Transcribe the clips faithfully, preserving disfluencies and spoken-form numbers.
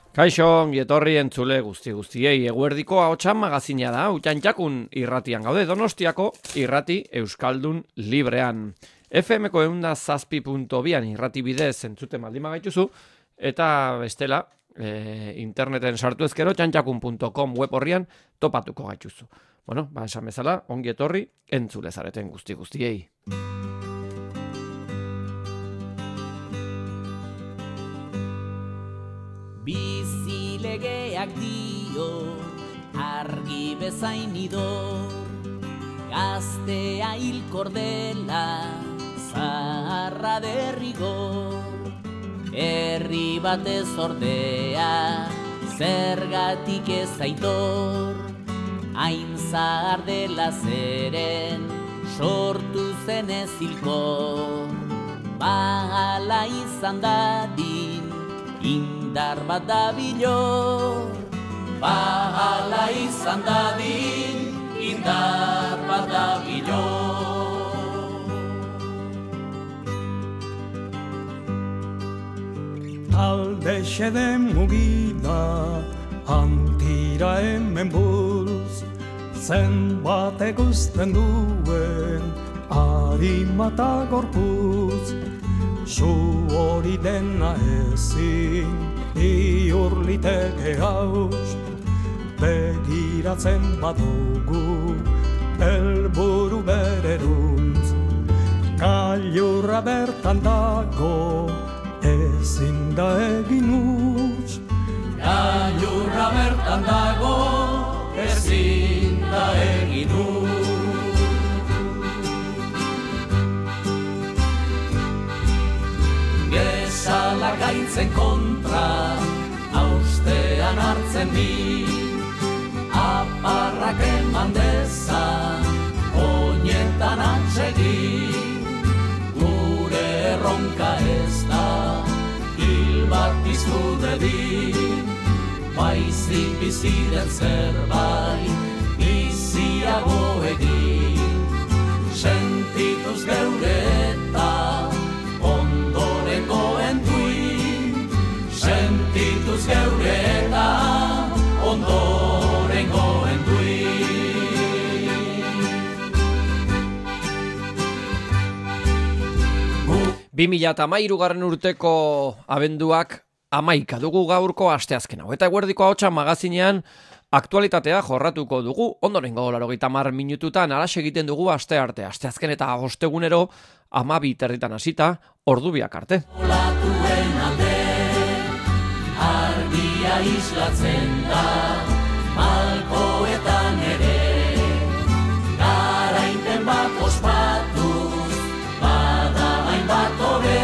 Kaixo, ongi etorri entzule guzti guztiei, eguerdiko ahotsan magazina da, utxantxakun irratian gaude, Donostiako irrati euskaldun librean. F M-ko eunda zazpi puntu bian irrati bidez entzuten baldin bagaituzu, eta bestela, e, interneten sartu ezkero, txantxakun puntu com web horrian topatuko gaituzu. Bueno, ba, esan bezala, ongi etorri entzule zareten guzti guztiei. Bizilegeak dio, argi bezain idor, gaztea hilkor dela, zaharra derrigor. Herri batez ordea, zergatik ez aitor, hain zahar dela zeren, sortu zen ez hilkor. Bahala izan dadin, indar bat dabilor, bahala izan dadin, indar bat dabilor. Alde xeden mugida, antira hemen buruz, zenbat eguzten duen, harimata gorputz. Zu hori dena ezin, iur liteke haus, begiratzen badugu, helburu bereruntz. Gailurra bertan dago, ezin da egin huts. Gailurra bertan dago, ezin da egin huts. Gezala gaitzen kontra, haustean hartzen bi, aparrak eman dezan, oinetan atsegin. Gure erronka ez da, hil bat piztu dedin, baizik biziren zerbait, biziago egin. Sentituz geure eta, sentituz geure eta ondorengoen duin. bi mila hamairugarren urteko abenduak hamaika dugu gaurko asteazken hau. Eta eguerdiko ahotsa magazinean aktualitatea jorratuko dugu, ondorengo laurogeita hamar minututan halaxe egiten dugu aste arte. Asteazken eta ostegunero hamabi terditan hasita, ordubiak arte. Olatuen alde, argia islatzen da, malkoetan ere, garaipen bat ospatuz, bada hainbat hobe,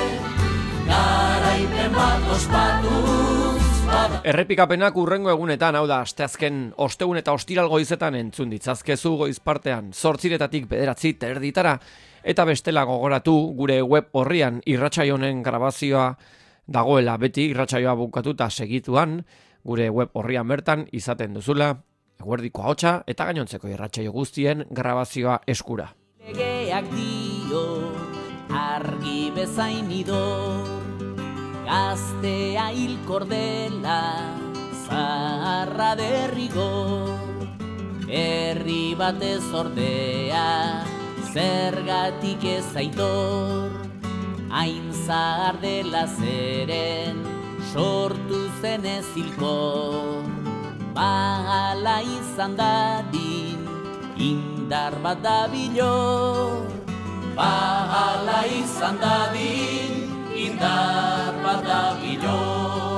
garaipen bat ospatuz, bada... Errepikapenak urrengo egunetan, hau da, asteazken ostegun eta ostiral goizetan entzun ditzazkezu goiz partean, zortziretatik bederatzi terditara, eta bestela gogoratu gure web horrian irratsaio honen grabazioa dagoela beti irratsaioa bukatuta segituan, gure web horrian bertan izaten duzula, eguerdiko ahotsa eta gainontzeko irratsaio guztien grabazioa eskura. Legeak dio, argi bezain idor, gaztea hilkor dela, zaharra derrigor. Herri batez ordea, zergatik ez aitor, hain zahar dela zeren, sortu zen ez hilkor. Bahala izan dadin, indar bat dabilor, bahala izan dadin, indar bat dabilor.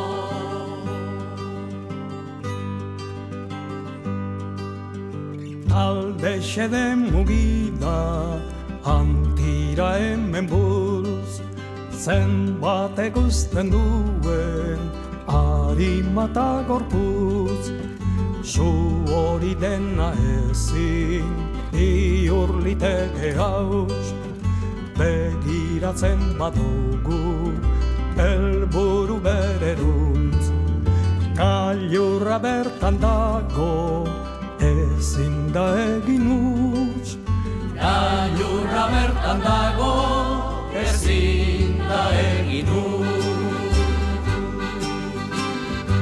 Alde xeden mugida, antira hemen buruz, zenbat eguzten duen, harimata gorputz. Zu hori dena ezin, iur liteke haus, begiratzen badugu, helburu bereruntz. Gailurra bertan dago, ezin da egin huts. Gailurra bertan dago, ezin da egin huts.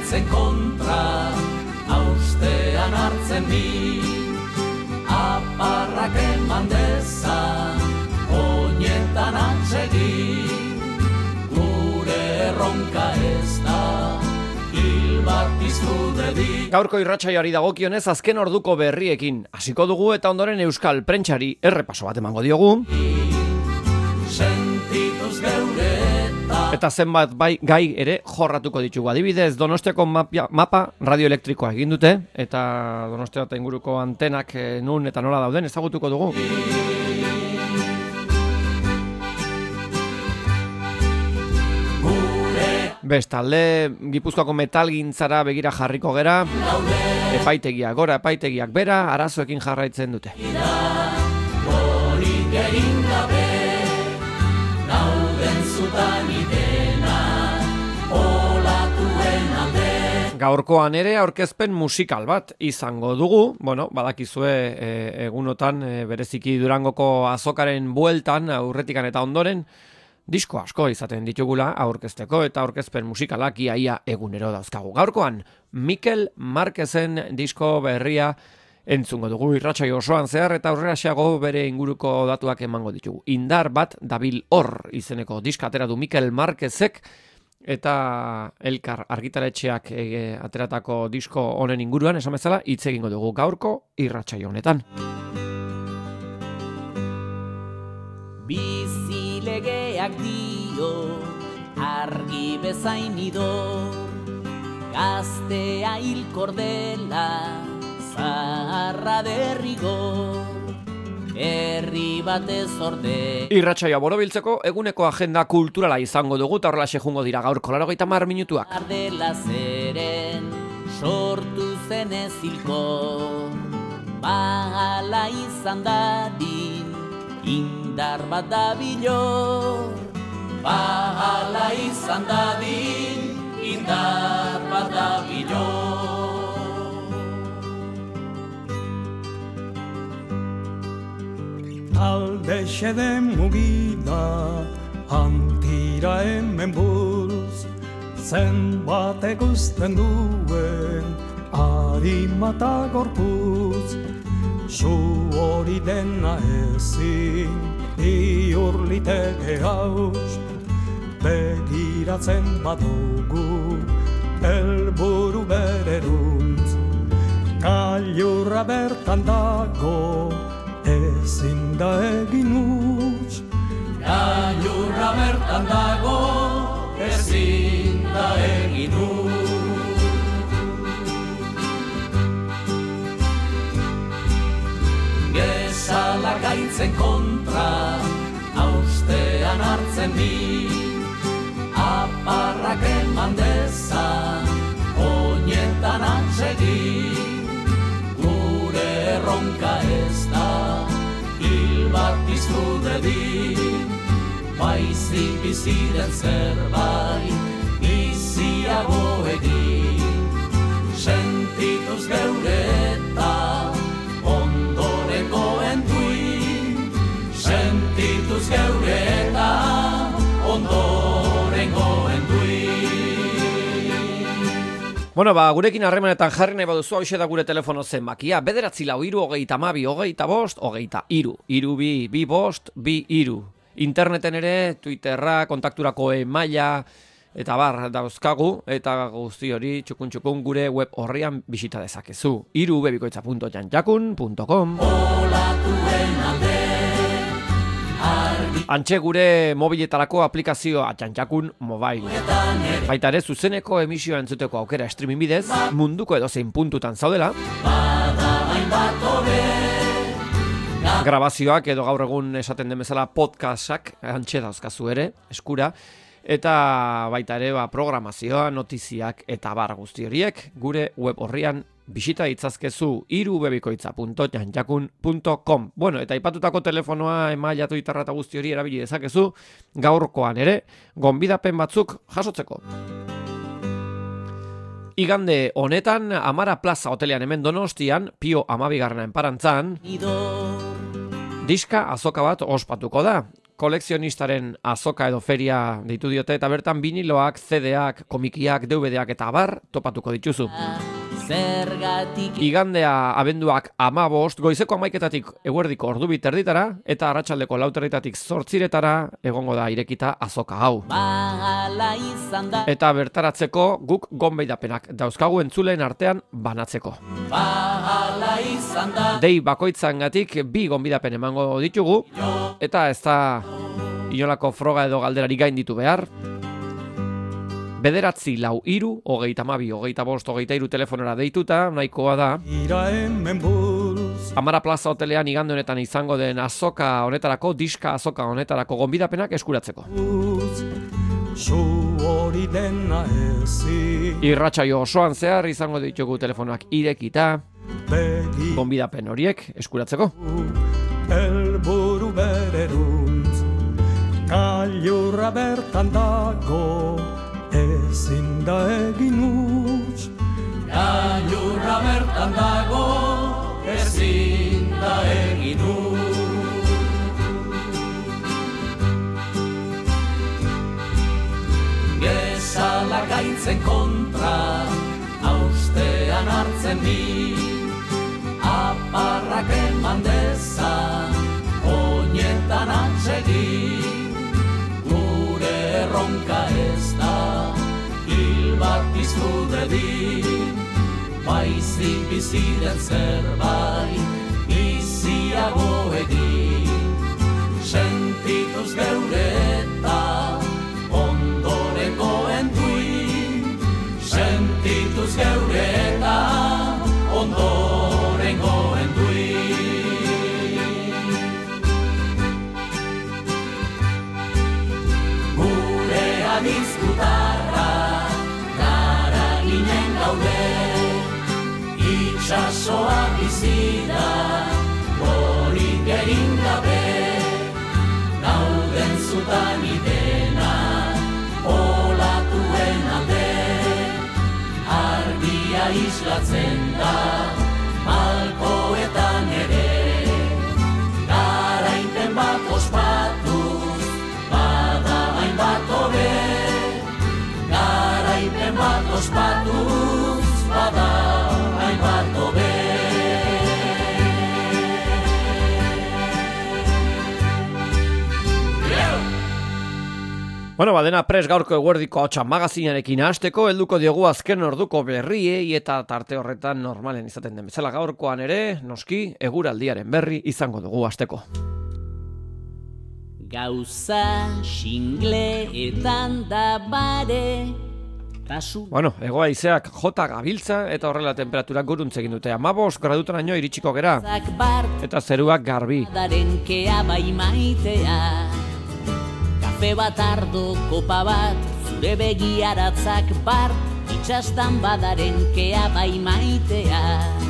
gaitzen kontra, haustean hartzen ni, aparrak eman dezan, oinetan atsegi, gure erronka ez da, hil bat piztu dedi. Gaurko irratsaioari dagokionez azken orduko berriekin hasiko dugu eta ondoren euskal prentsari errepaso bat emango diogu. Sentituz geure eta Eta zenbat bai gai ere jorratuko ditugu. Adibidez, Donostiako mapa, mapa radioelektrikoa egin dute eta Donostia eta inguruko antenak e, nun eta nola dauden ezagutuko dugu. Bestalde, Gipuzkoako metalgintzara begira jarriko gera, epaitegiak gora, epaitegiak bera, arazoekin jarraitzen dute. horik egin gabe, nauden zutan idena, olatuen alde. Gaurkoan ere aurkezpen musikal bat izango dugu, bueno, badakizue e, egunotan e, bereziki Durangoko azokaren bueltan, aurretikan eta ondoren, disko asko izaten ditugula aurkezteko eta aurkezpen musikalak iaia egunero dauzkagu. Gaurkoan, Mikel Marquezen disko berria entzungo dugu irratsaio osoan zehar eta aurreraxeago bere inguruko datuak emango ditugu. Indar bat dabil hor izeneko diska atera du Mikel Marquezek eta Elkar argitaletxeak e, ateratako disko honen inguruan, esan bezala, hitz egingo dugu gaurko irratsaio honetan. Bizilegeak dio, argi bezain idor, gaztea hilkor dela, zaharra derrigor, herri batez orde. Irratsaioa borobiltzeko eguneko agenda kulturala izango dugu eta horrelaxe jungo dira gaurko laurogeita hamar minutuak. Ardela zeren, sortu zen ez hilkor, bahala izan dadin, indar bat dabilor, bahala izan dadin, indar bat dabilor. Talde xede mugida, antira hemen buruz, zenbat eguzten duen, harimata gorpuz, zu hori dena ezin, iurliteke haus, begiratzen badugu, helburu bereruntz, gailurra bertan dago, ezin da egin huts. Gailurra bertan dago, ezin da egin huts. Gezala gaitzen kontra, haustean hartzen bi, aparrak eman dezan, oinetan atsegi, gure erronka ez da, hil bat piztu dedin, baizik biziren zerbait, biziago egin, sentituz geure eta, ondorengoen duin, sentituz geure eta, ondorengoen duin. Bueno, ba, gurekin harremanetan jarri nahi baduzu, hau da gure telefono zenbakia, bederatzi lau iru, hogeita amabi, hogeita bost, hogeita iru, iru bi, bi bost, bi iru. Interneten ere, Twitterra, kontakturako emaila, eta bar dauzkagu, eta guzti hori txukun txukun gure web horrian bisita dezakezu. iru bebikoitza punto jantjakun punto com. Olatuen alde, Antxe gure mobiletarako aplikazioa Jantjakun Mobile. Baita ere zuzeneko emisioa entzuteko aukera streaming bidez, munduko edozein puntutan zaudela. bada hainbat hobe, Grabazioak edo gaur egun esaten den bezala podcastak antxe dauzkazu ere, eskura. Eta baita ere ba, programazioa, notiziak eta bar guzti horiek gure web horrian bisita ditzazkezu iru bebikoitza punto jantjakun punto com. Bueno, eta aipatutako telefonoa, emaila, Twitterra eta guzti hori erabili dezakezu gaurkoan ere gonbidapen batzuk jasotzeko. Igande honetan, Amara Plaza hotelean hemen Donostian, Pio amabigarrena enparantzan, idor, diska azoka bat ospatuko da. kolekzionistaren azoka edo feria deitu diote, eta bertan viniloak, C D-ak, komikiak, D V D-ak eta abar topatuko dituzu. Zergatik Igandea abenduak amabost, goizeko amaiketatik eguerdiko ordu bit erditara, eta arratsaldeko lauterritatik zortziretara egongo da irekita azoka hau. bahala izan da Eta bertaratzeko guk gonbeidapenak dauzkagu entzuleen artean banatzeko. bahala izan da Dei bakoitzangatik bi gonbidapen emango ditugu, eta ez da inolako froga edo galderari gain ditu behar. Bederatzi lau iru, hogeita mabi, hogeita bost, hogeita iru telefonora deituta, nahikoa da. Ira hemen buruz, Amara Plaza hotelean igande honetan izango den azoka honetarako, diska azoka honetarako gonbidapenak eskuratzeko. zu hori dena ezin, Irratsaio osoan zehar izango ditugu telefonoak irekita, begi gonbidapen horiek eskuratzeko. helburu bereruntz, gailurra bertan dago, ezin da egin huts. gailurra bertan dago ezin da egin du Gezala gaitzen kontra haustean hartzen bi aparrak eman dezan oinetan atsegin gure erronka ez da hil bat piztu dedin baizik bizi den zerbait biziago egin sentituz geure eta ondorengoen duin sentituz geure eta ondorengoen duin gure adizkutarra gara ginen gaude itxasoa bizida horik egin gabe gauden zutan idena olatuen alde argia islatzen da malkoetan ere garaipen bat ospatuz bada hainbat hobe garaipen bat ospatuz bada hainbat hobe Bueno, badena pres gaurko eguerdiko hotxa magazinarekin hasteko, helduko diogu azken orduko berriei eta tarte horretan normalen izaten den bezala gaurkoan ere, noski, eguraldiaren berri izango dugu hasteko. Gauza xingleetan da bare kasu Bueno, ego haizeak jota gabiltza eta horrela temperaturak guruntz egin dute. Amabos gradutaraino iritsiko gera zak bart eta zeruak garbi. daren kea bai maitea kafe bat ardo kopa bat zure begiaratzak bart itxastan badaren kea bai maitea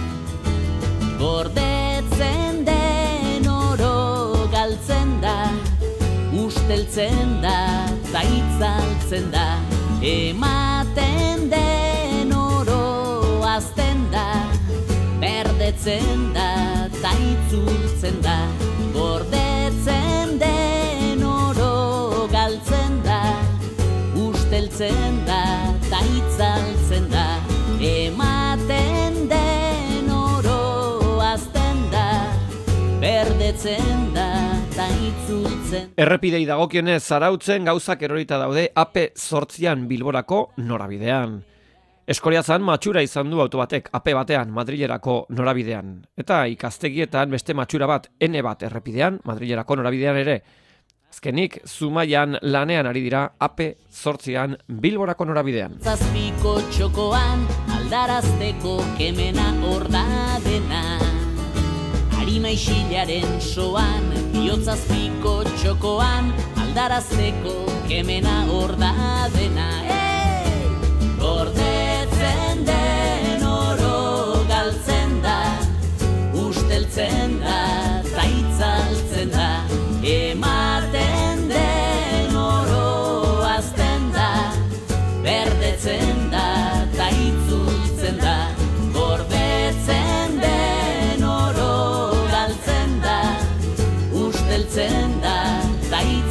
gordetzen den oro galtzen da usteltzen da ta itzaltzen da ematen den oro azten da berdetzen da ta itzultzen da gordetzen den oro galtzen da usteltzen da ta itzaltzen da ematen den oro azten da berdetzen da ta itzultzen. Errepidei dagokionez zarautzen gauzak erorita daude A P zortzian Bilborako norabidean. Eskoriatzan matxura izan du auto batek A P batean Madrilerako norabidean. Eta ikastegietan beste matxura bat N bat errepidean Madrilerako norabidean ere. Azkenik, Zumaian lanean ari dira A P zortzian Bilborako norabidean. Zazpiko txokoan aldarazteko kemena hor da dena Harima isilaren soan bihotzazpiko txokoan aldarazteko kemena hor da dena hey! Gordetzen den oro galtzen da usteltzen da ta itzaltzen da ematen den oro azten da berdetzen da ta itzultzen da gordetzen den oro galtzen da usteltzen da ta itzultzen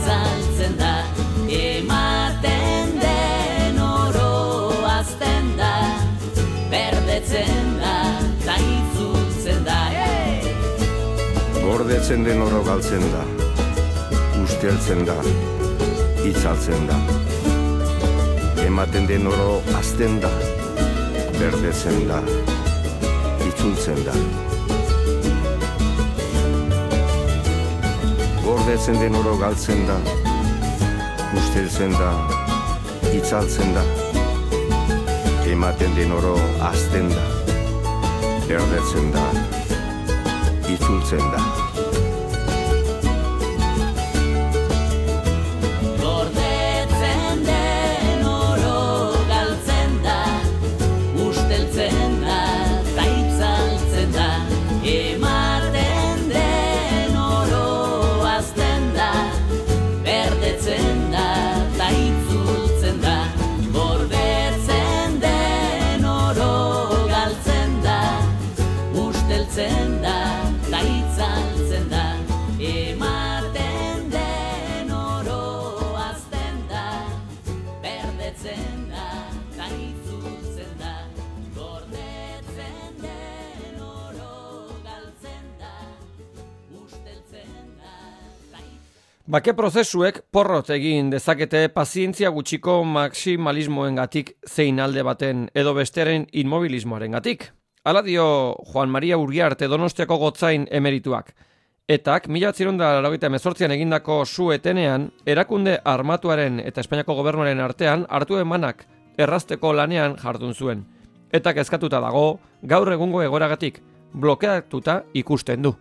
Gordetzen den oro galtzen da, usteltzen da, itzaltzen da. Ematen den oro azten da, berdetzen da, itzultzen da. Gordetzen den oro galtzen da, usteltzen da, itzaltzen da. Ematen den oro azten da, berdetzen da, itzultzen da. Gordetzen den oro galtzen da, usteltzen da, ta itzaltzen da. Ematen den oro azten da, berdetzen da, ta itzultzen da. Gordetzen den oro galtzen da, usteltzen da, ta itzaltzen da. Ematen den oro azten da, berdetzen da, ta itzultzen da. Gordetzen den oro galtzen da, usteltzen da, ta itzultzen da. Bake prozesuek porrot egin dezakete pazientzia gutxiko maximalismoengatik zein alde baten edo besteren inmobilismoarengatik. Hala dio Juan Maria Uriarte Donostiako gotzain emerituak. Etak, mila bederatziehun eta laurogeita hemezortzian egindako su-etenean, erakunde armatuaren eta Espainiako gobernuaren artean hartu emanak errazteko lanean jardun zuen. Etak eskatuta dago, gaur egungo egoragatik, blokeatuta ikusten du.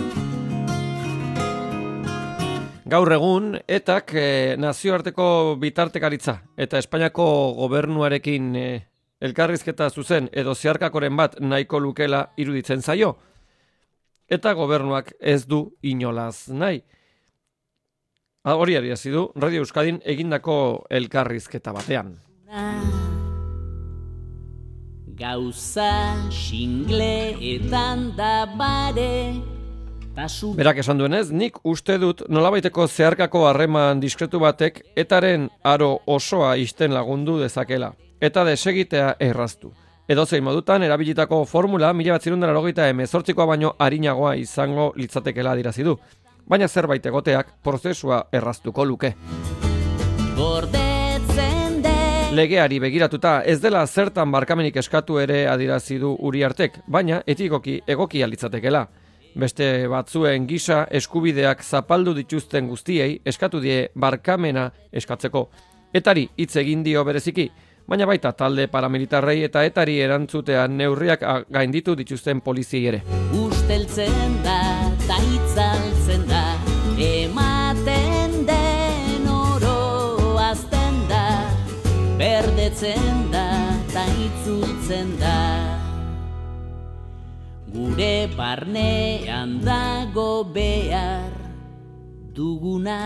Gaur egun, etak eh, nazioarteko bitartekaritza eta Espainiako gobernuarekin eh, elkarrizketa zuzen edo zeharkakoren bat nahiko lukela iruditzen zaio. Eta gobernuak ez du inolaz nahi. Hori adierazi du Radio Euskadin egindako elkarrizketa batean. Gauza xingleetan da bare, tasu... Berak esan duenez, nik uste dut nolabaiteko zeharkako harreman diskretu batek etaren aro osoa isten lagundu dezakela, eta desegitea erraztu. Edozein modutan erabilitako formula mila bederatziehun eta laurogeita hemezortzikoa baino arinagoa izango litzatekeela adierazi du, baina zerbait egoteak prozesua erraztuko luke. Gordetzen den Legeari begiratuta ez dela zertan barkamenik eskatu ere adierazi du Uriartek, baina etikoki egokia litzatekeela. Beste batzuen gisa eskubideak zapaldu dituzten guztiei eskatu die barkamena eskatzeko. Etari hitz egin dio bereziki, baina baita talde paramilitarrei eta etari erantzutean neurriak gainditu dituzten poliziei ere. usteltzen da, ta itzaltzen da, ematen den oro azten da, berdetzen da, ta itzultzen da. Gure barnean dago behar duguna,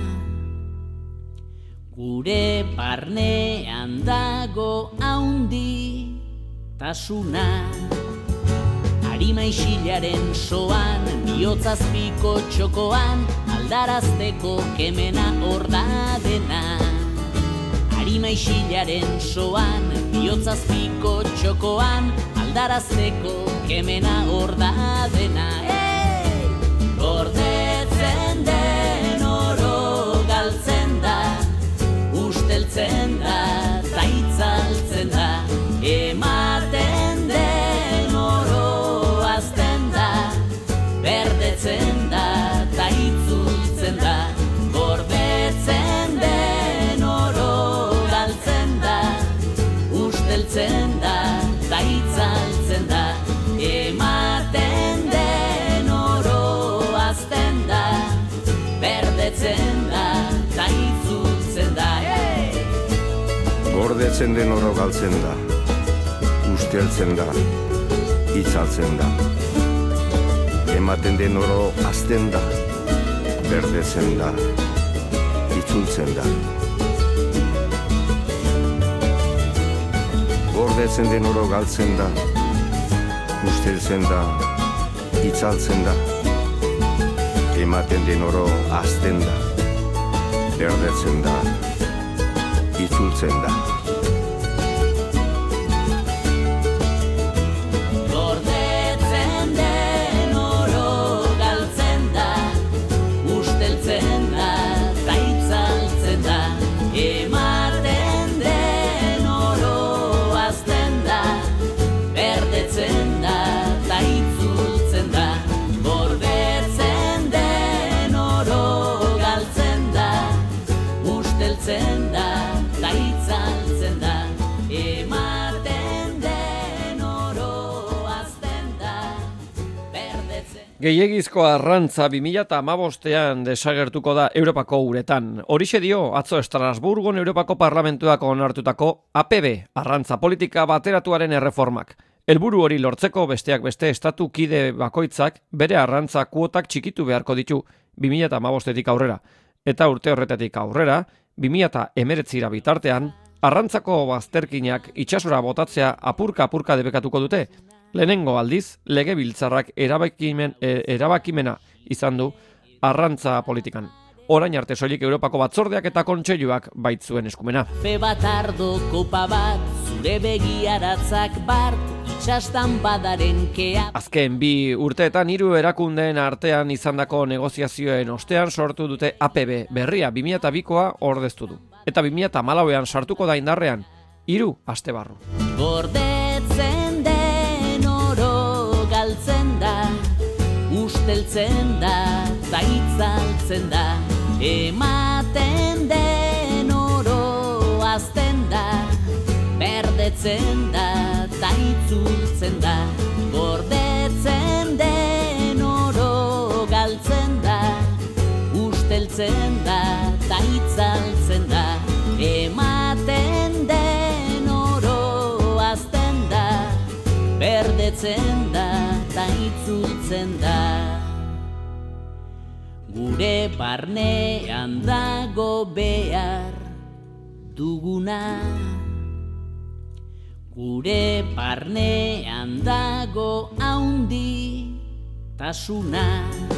gure barnean dago haundi tasuna. Arima isilaren soan, bihotzazpiko txokoan, aldarazteko kemena hor da dena. Arima isilaren soan, bihotzazpiko txokoan, aldarazteko kemena hor da dena. Hey! Gordetzen den oro galtzen da, usteltzen da, ta itzaltzen da, ematen den oro azten da, berdetzen da, ta itzultzen da, gordetzen den oro galtzen da, usteltzen da, ta itzaltzen da, ematen den oro azten da, berdetzen da, ta itzultzen da. Gordetzen den oro galtzen da, usteltzen da, itzaltzen da. Ematen den oro azten da, berdetzen da, itzultzen da. Gordetzen den oro galtzen da, usteltzen da, itzaltzen da. Ematen den oro azten da, berdetzen da, itzultzen da. Gordetzen den oro galtzen Gehiegizko arrantza bi mila hamabostean desagertuko da Europako uretan. Horixe dio atzo Estrasburgon Europako Parlamentuak onartutako A P B, arrantza politika bateratuaren erreformak. Helburu hori lortzeko besteak beste estatu kide bakoitzak bere arrantza kuotak txikitu beharko ditu bi mila hamabostetik aurrera. Eta urte horretatik aurrera, bi mila hemeretzira bitartean, arrantzako bazterkinak itsasora botatzea apurka-apurka debekatuko dute. Lehenengo aldiz, legebiltzarrak erabakimen, e, erabakimena izan du arrantza politikan. Orain arte soilik Europako batzordeak eta kontseiluak baitzuen eskumena. Fe bat ardo kopa bat, zure begiaratzak bart, itxastan badaren kea. Azken bi urteetan hiru erakundeen artean izandako negoziazioen ostean sortu dute A P B berria bi mila bikoa ordeztu du. Eta bi mila hamalauean sartuko da indarrean, hiru aste barru. Gordetzen den oro galtzen da, usteltzen da, zaitzaltzen da, ematen den oro azten da, berdetzen da, zaitzultzen da, gordetzen den oro galtzen da, usteltzen da, zaitzaltzen da, ematen den oro azten da, berdetzen da, zaitzultzen da. Gure barnean dago behar duguna, gure barnean dago haundi tasuna.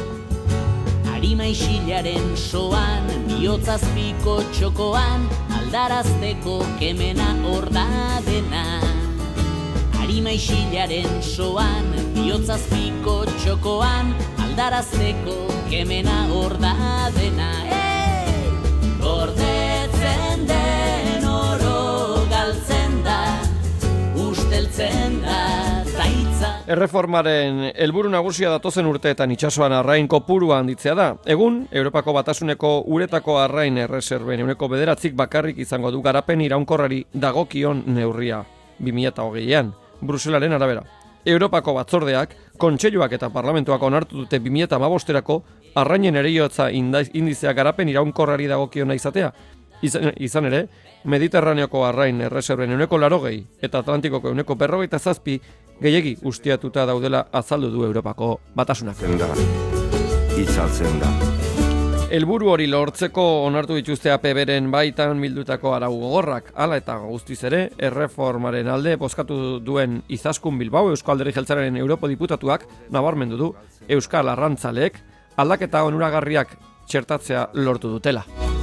Arima isilaren soan, bihotzazpiko txokoan, aldarazteko kemena hor da dena. Arima isilaren soan, bihotzazpiko txokoan, aldarazteko kemena hor da dena. Hey! Gordetzen den oro galtzen da, usteltzen da, zaitza. Erreformaren helburu nagusia datozen urteetan itsasoan arrain kopurua handitzea da. Egun, Europako Batasuneko uretako arrain erreserben ehuneko bederatzik bakarrik izango du garapen iraunkorrari dagokion neurria bi mila hogeian, Bruselaren arabera. Europako batzordeak, kontseiluak eta parlamentuak onartu dute bi mila hamabosterako arrainen eriotza indizea garapen iraunkorrari dagokiona izatea. Izan, izan ere, Mediterraneoko arrain erreserben ehuneko larogei eta Atlantikoko ehuneko berrogeita zazpi gehiegi ustiatuta daudela azaldu du Europako Batasunak. Da, itzaltzen da. Helburu hori lortzeko onartu dituzte A P Bren baitan bildutako arau gogorrak, hala eta guztiz ere, erreformaren alde bozkatu duen Izaskun Bilbao Eusko Alderdi Jeltzalearen Europo diputatuak nabarmendu du Euskal Arrantzaleek aldaketa onuragarriak txertatzea lortu dutela.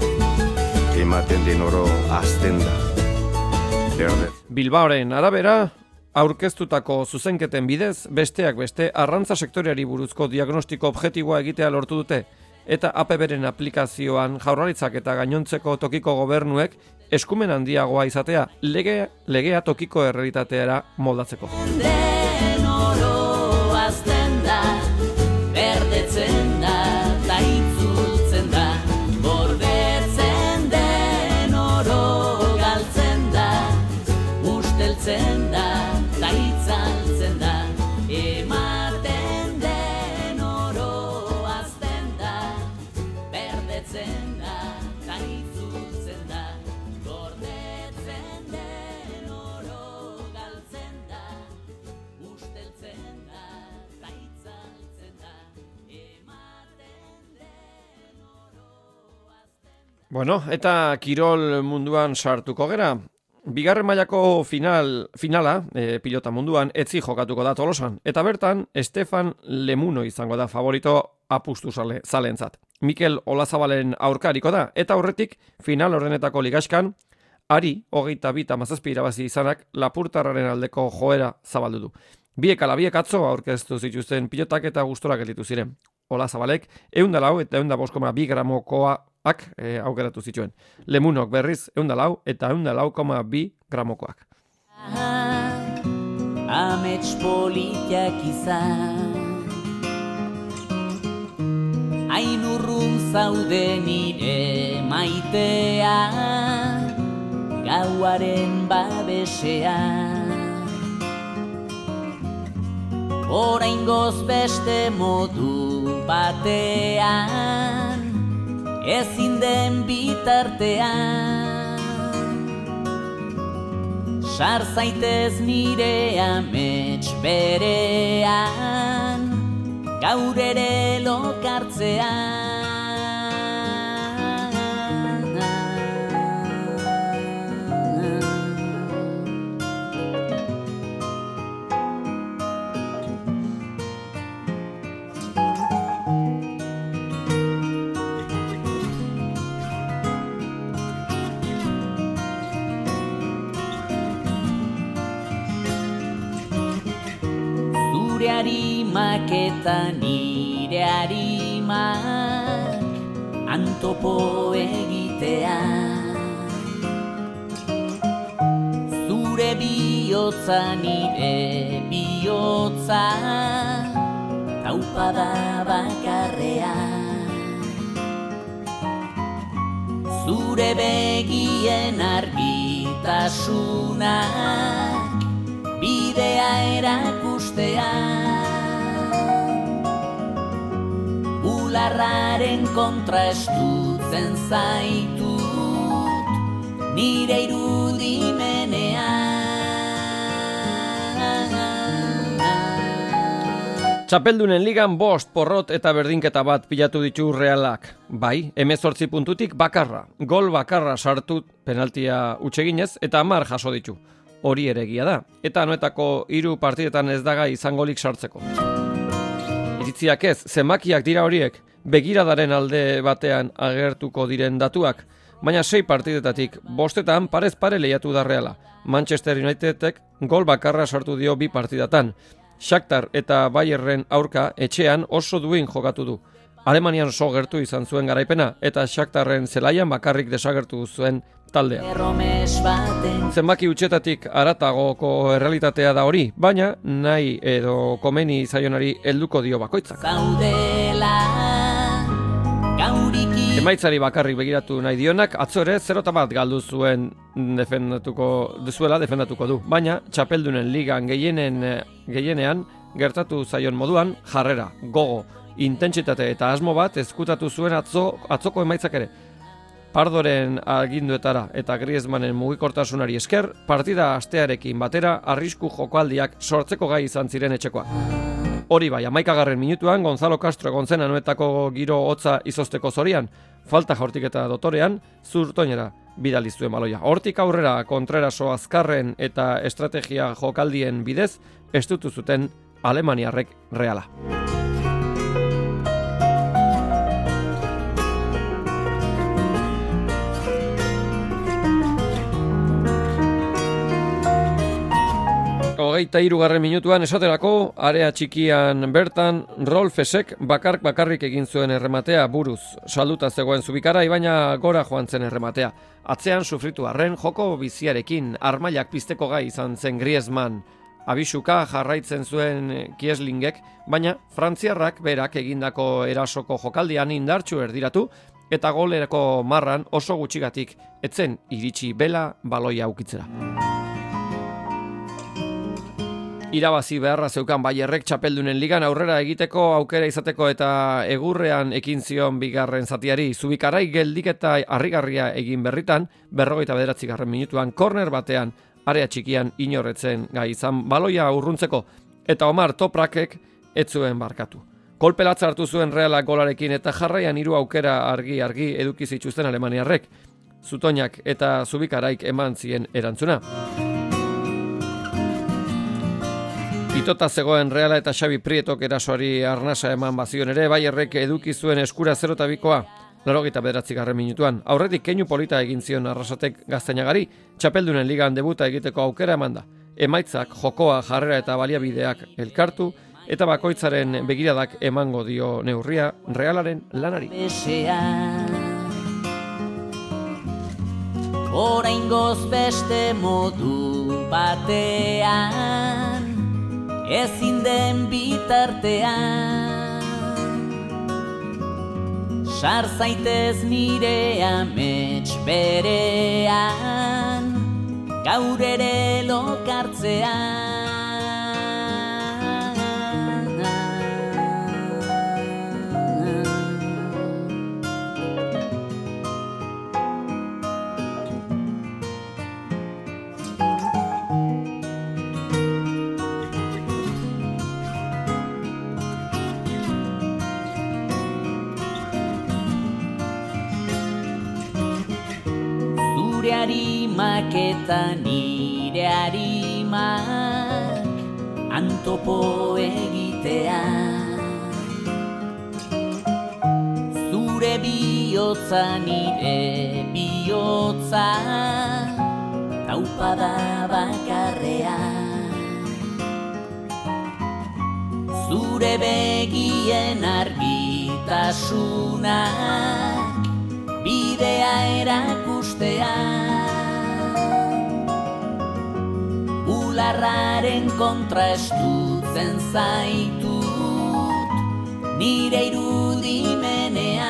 Ematen den oro azten da. Berde. Bilbaoren arabera, aurkeztutako zuzenketen bidez, besteak beste arrantza sektoreari buruzko diagnostiko objektiboa egitea lortu dute, eta A P Bren aplikazioan jaurlaritzak eta gainontzeko tokiko gobernuek eskumen handiagoa izatea, legea, legea tokiko errealitateara moldatzeko. Den oro azten da, berdetzen da, zaitzultzen da, gordetzen den oro galtzen da, usteltzen da, zaitzaltzen da, ematen den oro azten da, berdetzen da, zaitzultzen da, gordetzen den oro galtzen da, usteltzen da, zaitzaltzen da, ematen den oro azten da. Bueno, eta kirol munduan sartuko gera. Bigarren mailako final, finala, e, pilota munduan, etzi jokatuko da Tolosan. Eta bertan, Estefan Lemuno izango da favorito apustu zale, zaleentzat. Mikel Olazabalen aurkariko da, eta aurretik final ordenetako ligaskan, ari, hogeita bita mazazpi irabazi izanak, lapurtarraren aldeko joera zabaldu du. Biek ala biek atzo aurkeztu zituzten pilotak eta gustora gelditu ziren. Olazabalek, eunda lau eta eunda boskoma bi gramokoak e, aukeratu zituen. Lemunok berriz, eunda lau eta eunda lau koma bi gramokoak. Amets politiak izan, hain urrun zaude nire maitea, gauaren babesean. oraingoz beste modu batean, ezin den bitartean. Sar zaitez nire amets berean, gaur ere lokartzean. Zure harimak eta nire harimak antopo egitea. Zure bihotza nire bihotza taupada bakarrea. Zure begien argitasunak bidea erakustea. Bularraren kontra estutzen zaitut nire irudimenean. Txapeldunen ligan bost, porrot eta berdinketa bat pilatu ditu Realak. Bai, hemezortzi puntutik bakarra. Gol bakarra sartu penaltia utxeginez eta hamar jaso ditu. Hori ere egia da, eta anoetako hiru partidetan ez daga izangolik sartzeko. Iritziak ez, zenbakiak dira horiek, begiradaren alde batean agertuko diren datuak, baina sei partidetatik bostetan parez pare lehiatu da Reala. Manchester Unitedek gol bakarra sartu dio bi partidatan. Shakhtar eta Bayernen aurka etxean oso duin jokatu du. Alemanian so gertu izan zuen garaipena, eta Shakhtarren zelaian bakarrik desagertu zuen taldea. Zenbaki utxetatik haratagoko errealitatea da hori, baina nahi edo komeni zaionari helduko dio bakoitzak. Emaitzari bakarrik begiratu nahi dionak, atzo ere zerota bat galdu zuen defendatuko duzuela defendatuko du, baina txapeldunen ligan gehienen, gehienean gertatu zaion moduan jarrera, gogo, intentsitate eta asmo bat ezkutatu zuen atzo, atzoko emaitzak ere. Pardoren aginduetara eta Griezmannen mugikortasunari esker, partida astearekin batera arrisku jokoaldiak sortzeko gai izan ziren etxekoa. Hori bai, hamaikagarren minutuan Gonzalo Castro egon zen anoetako giro hotza izosteko zorian, falta jaurtiketa dotorean, zurtoinera bidali zuen baloia. Hortik aurrera Kontreraso azkarren eta estrategia jokaldien bidez estutu zuten alemaniarrek Reala. Hogeita hirugarren minutuan esaterako, area txikian bertan Rolfesek bakark bakarrik egin zuen errematea buruz. Salduta zegoen Zubikarai, baina gora joan zen errematea. Atzean sufritu arren joko biziarekin armailak pizteko gai izan zen Griezmann. Abisuka jarraitzen zuen Kieslingek, baina frantziarrak berak egindako erasoko jokaldian indartsu erdiratu eta golerako marran oso gutxigatik etzen iritsi bela baloia aukitzera. Irabazi beharra zeukan Bayerrek txapeldunen ligan aurrera egiteko aukera izateko eta egurrean ekin zion bigarren zatiari. Zubikarai geldiketa harrigarria egin berritan, berrogeita bederatzigarren minutuan korner batean area txikian inorretzen gai izan baloia urruntzeko eta Omar Toprakek ez zuen barkatu. Kolpelatza hartu zuen Realak golarekin eta jarraian hiru aukera argi-argi eduki zituzten alemaniarrek. Zutoinak eta Zubikaraik eman zien erantzuna. Itota zegoen Reala eta Xabi Prietok erasoari arnasa eman bazion ere, Bayerrek eduki zuen eskura zero eta bikoa, laurogeita bederatzigarren minutuan. Aurretik keinu polita egin zion Arrasatek Gaztainagari, txapeldunen ligan debuta egiteko aukera eman da. Emaitzak, jokoa, jarrera eta baliabideak elkartu, eta bakoitzaren begiradak emango dio neurria Realaren lanari. Oraingoz beste modu batean, ezin den bitartean. Sar zaitez nire amets berean, gaur ere lokartzean. Zure harimak eta nire harimak antopo egitea. Zure bihotza nire bihotza taupada bakarrea. Zure begien argitasunak bidea erakustea. Bularraren kontra estutzen zaitut nire irudimenea.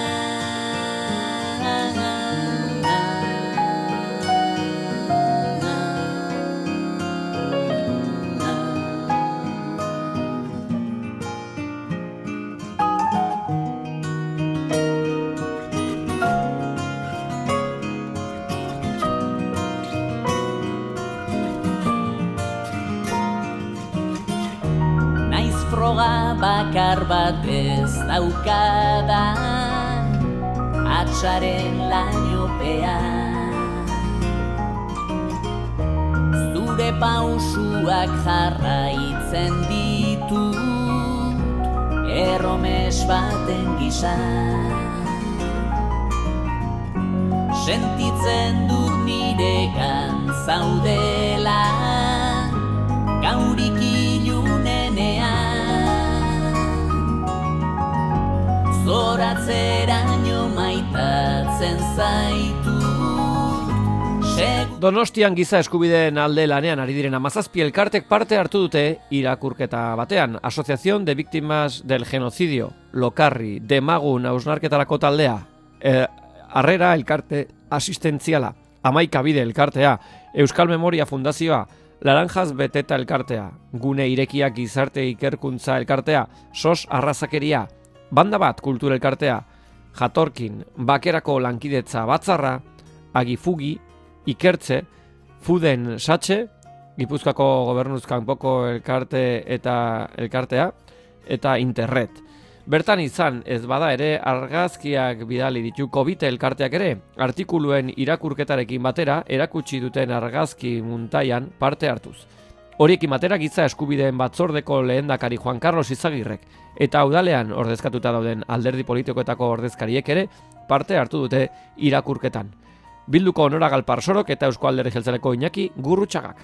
Froga bakar bat ez daukadan atxaren lainopea. Zure pausuak jarraitzen ditut erromes baten gisa. Sentitzen dut niregan zaudela gaurik ilunenean. Zoratzeraino maitatzen zaitut. Donostian giza eskubideen alde lanean ari diren hamazazpi elkartek parte hartu dute irakurketa batean. Asociación de Víctimas del Genocidio, Lokarri, Demagun hausnarketarako taldea, e, Harrera elkarte asistentziala, Amaika Bide elkartea, Euskal Memoria Fundazioa, Laranjaz Beteta elkartea, Gune Irekiak Gizarte Ikerkuntza elkartea, Sos Arrazakeria, Banda Bat Kultura elkartea, Jatorkin, Bakerako Lankidetza Batzarra, Agifugi, Ikertze, Fuden Satxe, Gipuzkoako Gobernuz Kanpoko elkarte eta elkartea, eta Interret. Bertan izan ez bada ere argazkiak bidali ditu Kobite elkarteak ere, artikuluen irakurketarekin batera erakutsi duten argazki muntaian parte hartuz. Horiekin batera giza eskubideen batzordeko lehendakari Juan Carlos Izagirrek eta udalean ordezkatuta dauden alderdi politikoetako ordezkariek ere parte hartu dute irakurketan. Bilduko Onora Galparsorok eta Eusko Alderdi Jeltzaleko Iñaki Gurrutxagak.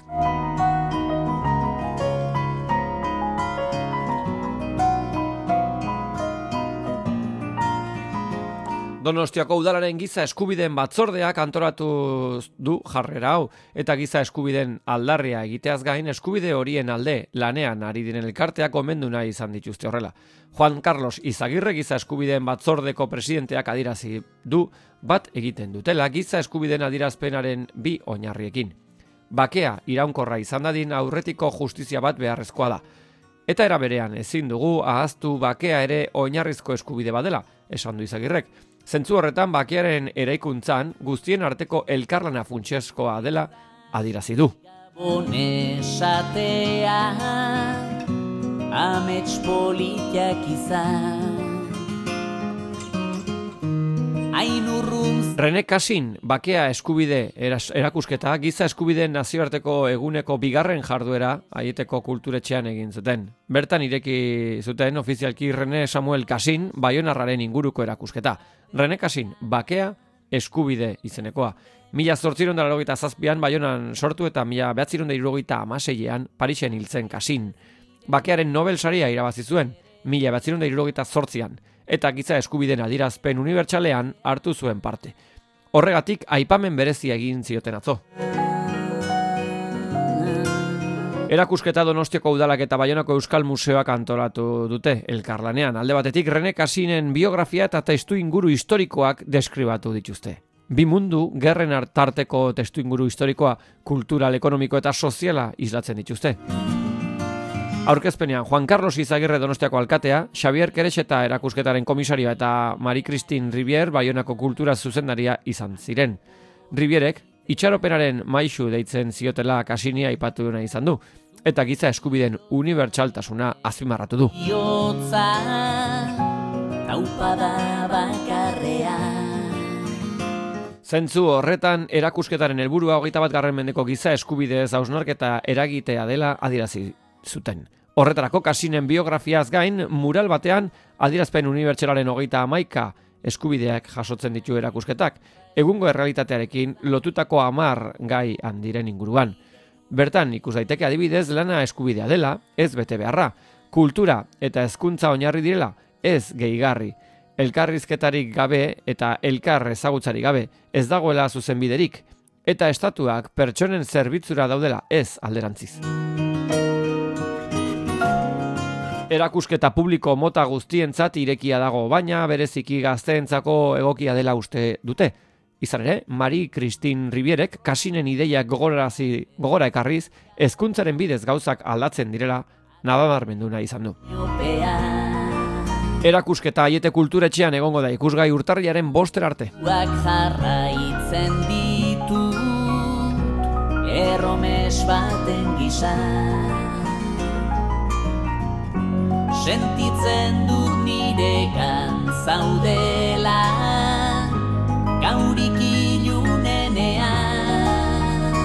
Donostiako udalaren giza eskubideen batzordeak antolatu du jarrera hau eta giza eskubideen aldarria egiteaz gain eskubide horien alde lanean ari diren elkarteak omendu nahi izan dituzte horrela. Juan Carlos Izagirre giza eskubideen batzordeko presidenteak adirazi du bat egiten dutela giza eskubideen adierazpenaren bi oinarriekin. Bakea iraunkorra izan dadin aurretiko justizia bat beharrezkoa da. Eta era berean ezin dugu ahaztu bakea ere oinarrizko eskubide badela, esan du Izagirrek. Zentzu horretan bakearen eraikuntzan guztien arteko elkarlana funtsezkoa dela adirazi du. Bonesatea amets politiak izan. Rene Casin, bakea eskubide erakusketa, giza eskubideen nazioarteko eguneko bigarren jarduera aieteko kulturetxean egin zuten. Bertan ireki zuten ofizialki Rene Samuel Casin, Baionarraren inguruko erakusketa. Rene Casin, bakea eskubide izenekoa. Mila zortziron da laurogeita zazpian Baionan sortu eta mila behatziron da hirurogeita hamaseian Parisen hiltzen Casin. Bakearen Nobel saria irabazi zuen, mila behatziron da hirurogeita zortzian. Eta giza eskubideen adierazpen unibertsalean hartu zuen parte. Horregatik aipamen berezia egin zioten atzo. Erakusketa Donostiako udalak eta Baionako Euskal Museoak antolatu dute elkarlanean. Alde batetik Rene Casinen biografia eta testu inguru historikoak deskribatu dituzte. Bi mundu gerren tarteko testu inguru historikoa, kultural, ekonomiko eta soziala islatzen dituzte. Aurkezpenean Juan Carlos Izagirre Donostiako alkatea, Xavier Kerexeta erakusketaren komisarioa eta Marie Christine Rivier Baionako kultura zuzendaria izan ziren. Rivierek itxaropenaren maixu deitzen ziotela Casinia aipatu nahi izan du, eta giza eskubideen unibertsaltasuna azpimarratu du. Iotza, taupada bakarrea. Zentzu horretan erakusketaren helburua hogeita bat garren mendeko giza eskubideez hausnarketa eragitea dela adierazi zuten. Horretarako Kasinen biografiaz gain, mural batean adierazpen unibertsalaren hogeita hamaika eskubideak jasotzen ditu erakusketak, egungo errealitatearekin lotutako hamar gai handiren inguruan. Bertan ikus daiteke adibidez lana eskubidea dela, ez bete beharra, kultura eta hezkuntza oinarri direla, ez gehigarri. Elkarrizketarik gabe eta elkar ezagutzarik gabe ez dagoela zuzenbiderik, eta estatuak pertsonen zerbitzura daudela, ez alderantziz. Erakusketa publiko mota guztientzat irekia dago, baina bereziki gazteentzako egokia dela uste dute. Izan ere, Marie Christine Rivierek Kasinen ideiak gogorarazi gogora ekarriz, hezkuntzaren bidez gauzak aldatzen direla nabarmendu nahi izan du. Erakusketa Aiete kulturetxean egongo da ikusgai urtarrilaren boster arte. Jarraitzen ditut erromes baten gisa, sentitzen dut niregan zaudela gaurik ilunenean,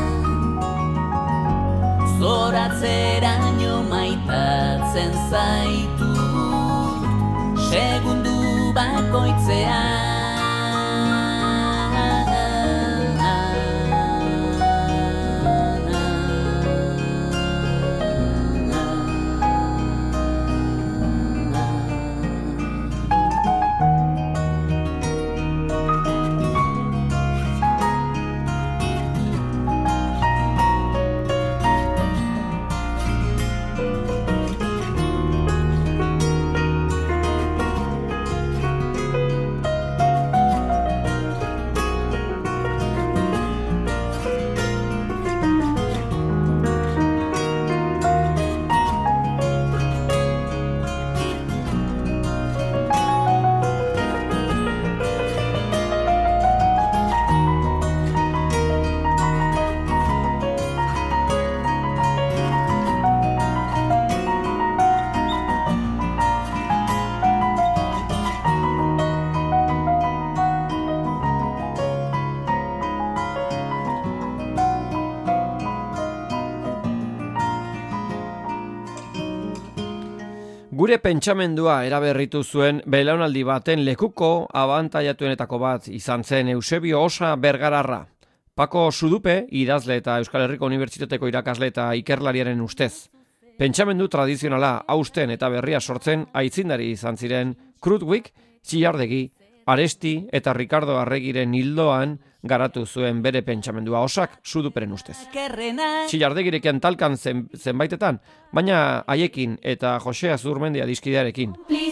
zoratzeraino maitatzen zaitu segundu bakoitzean. Gure pentsamendua eraberritu zuen belaunaldi baten lekuko abantaiatuenetako bat izan zen Eusebio Osa Bergararra. Pako Sudupe, idazle eta Euskal Herriko Unibertsitateko irakasle eta ikerlariaren ustez. Pentsamendu tradizionala hausten eta berria sortzen aitzindari izan ziren Krutwig, Txillardegi, Aresti eta Ricardo Arregiren hildoan garatu zuen bere pentsamendua Osak Suduperen ustez. Txillardegirekin talkan zen, zenbaitetan, baina haiekin eta Josea Zurmendia diskidearekin.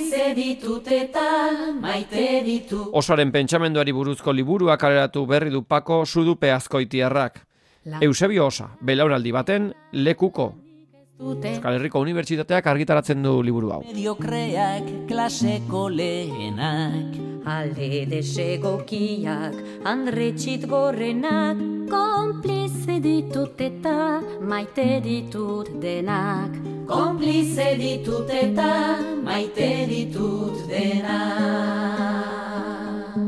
Osaren pentsamenduari buruzko liburua kaleratu berri du Pako Sudupe Azkoitiarrak. Eusebio Osa, belaunaldi baten lekuko. Euskal Herriko Unibertsitateak argitaratzen du liburu hau. Mediokreak klaseko lehenak, alde desegokiak, handretxit gorrenak, konplize ditut eta maite ditut denak. Konplize ditut eta maite ditut denak.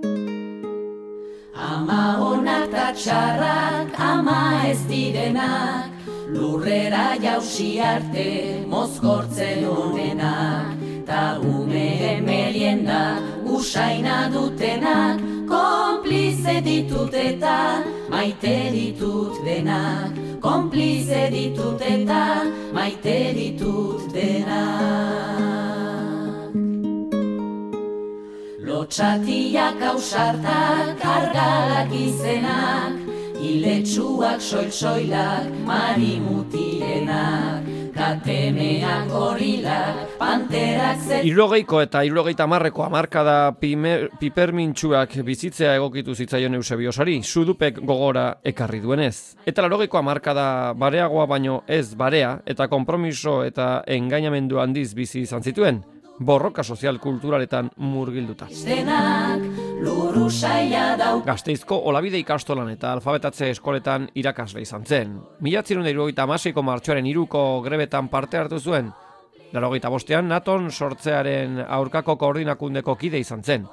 Ama onak ta txarrak, ama ez direnak, lurrera jausi arte mozkortzen honenak, ta ume merienda usaina dutenak, konplize ditut eta maite ditut denak, konplize ditut eta maite ditut denak. Lotxatiak ausartak argalak izenak, iletsuak soil-soilak, marimutilenak, katemeak gorilak, panterak zer... Hirurogeiko eta hirurogeita hamarreko hamarkada pipermintxuak bizitzea egokitu zitzaion Eusebio Osari, Sudupek gogora ekarri duenez. Eta laurogeiko hamarkada bareagoa baino ez barea, eta konpromiso eta engainamendu handiz bizi izan zituen, borroka sozial kulturaletan murgilduta. Gasteizko Olabide ikastolan eta alfabetatze eskoletan irakasle izan zen. Mila bederatziehun eta hirurogeita hamaseiko martxoaren hiruko grebetan parte hartu zuen. Laurogeita bostean Naton sortzearen aurkako koordinakundeko kide izan zen.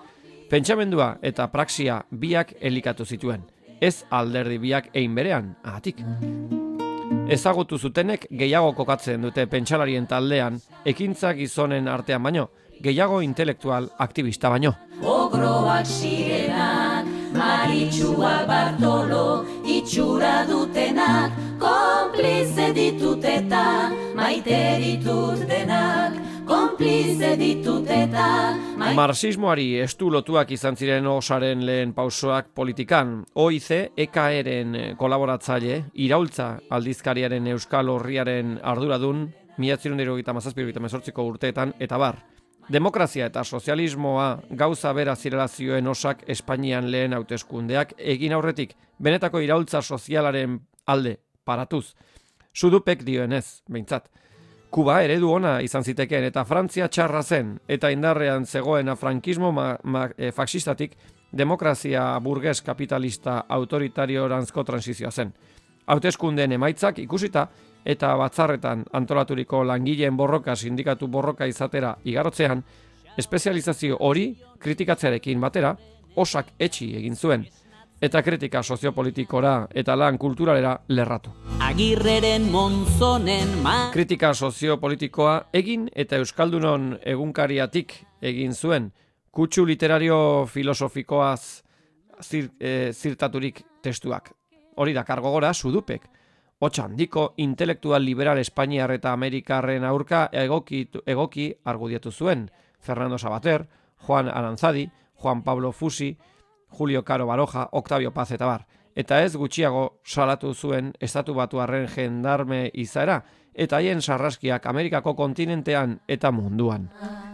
Pentsamendua eta praxia biak elikatu zituen, ez alderdi biak ein berean, ahatik. Ezagutu zutenek gehiago kokatzen dute pentsalarien taldean, ekintza gizonen artean baino, gehiago intelektual aktivista baino. Ogroak sirenak, Maritxua Bartolo, itxura dutenak, konplize ditut eta maite ditut denak, konplize ditut eta maite... Marxismoari estu lotuak izan ziren osaren lehen pausoak politikan. O I C E K eren kolaboratzaile, iraultza aldizkariaren Euskal Horriaren arduradun, mila bederatziehun eta hirurogeita hamazazpi eta hirurogeita hemezortziko urteetan, eta bar. Demokrazia eta sozialismoa gauza bera zirela zioen osak Espainian lehen hauteskundeak egin aurretik benetako iraultza sozialaren alde paratuz. Sudupek dioenez, behintzat. Kuba eredu ona izan zitekeen eta Frantzia txarra zen eta indarrean zegoena frankismo ma, ma, e, faxistatik demokrazia burges kapitalista autoritario-ranzko transizioa zen. Hauteskundeen emaitzak ikusita eta batzarretan antolaturiko langileen borroka sindikatu borroka izatera igarotzean, espezializazio hori kritikatzearekin batera osak etxi egin zuen, eta kritika soziopolitikora eta lan kulturalera lerratu. Agirreren monzonen ma... Kritika soziopolitikoa egin eta Euskaldunon egunkariatik egin zuen, kutsu literario filosofikoaz zir, e, zirtaturik testuak. Hori da kargogora Sudupek. Hotsa handiko intelektual liberal Espainiar eta Amerikarren aurka egoki, egoki argudiatu zuen. Fernando Sabater, Juan Aranzadi, Juan Pablo Fusi, Julio Caro Baroja, Octavio Paz eta bar. Eta ez gutxiago salatu zuen estatu batuarren jendarme izaera eta haien sarraskiak Amerikako kontinentean eta munduan.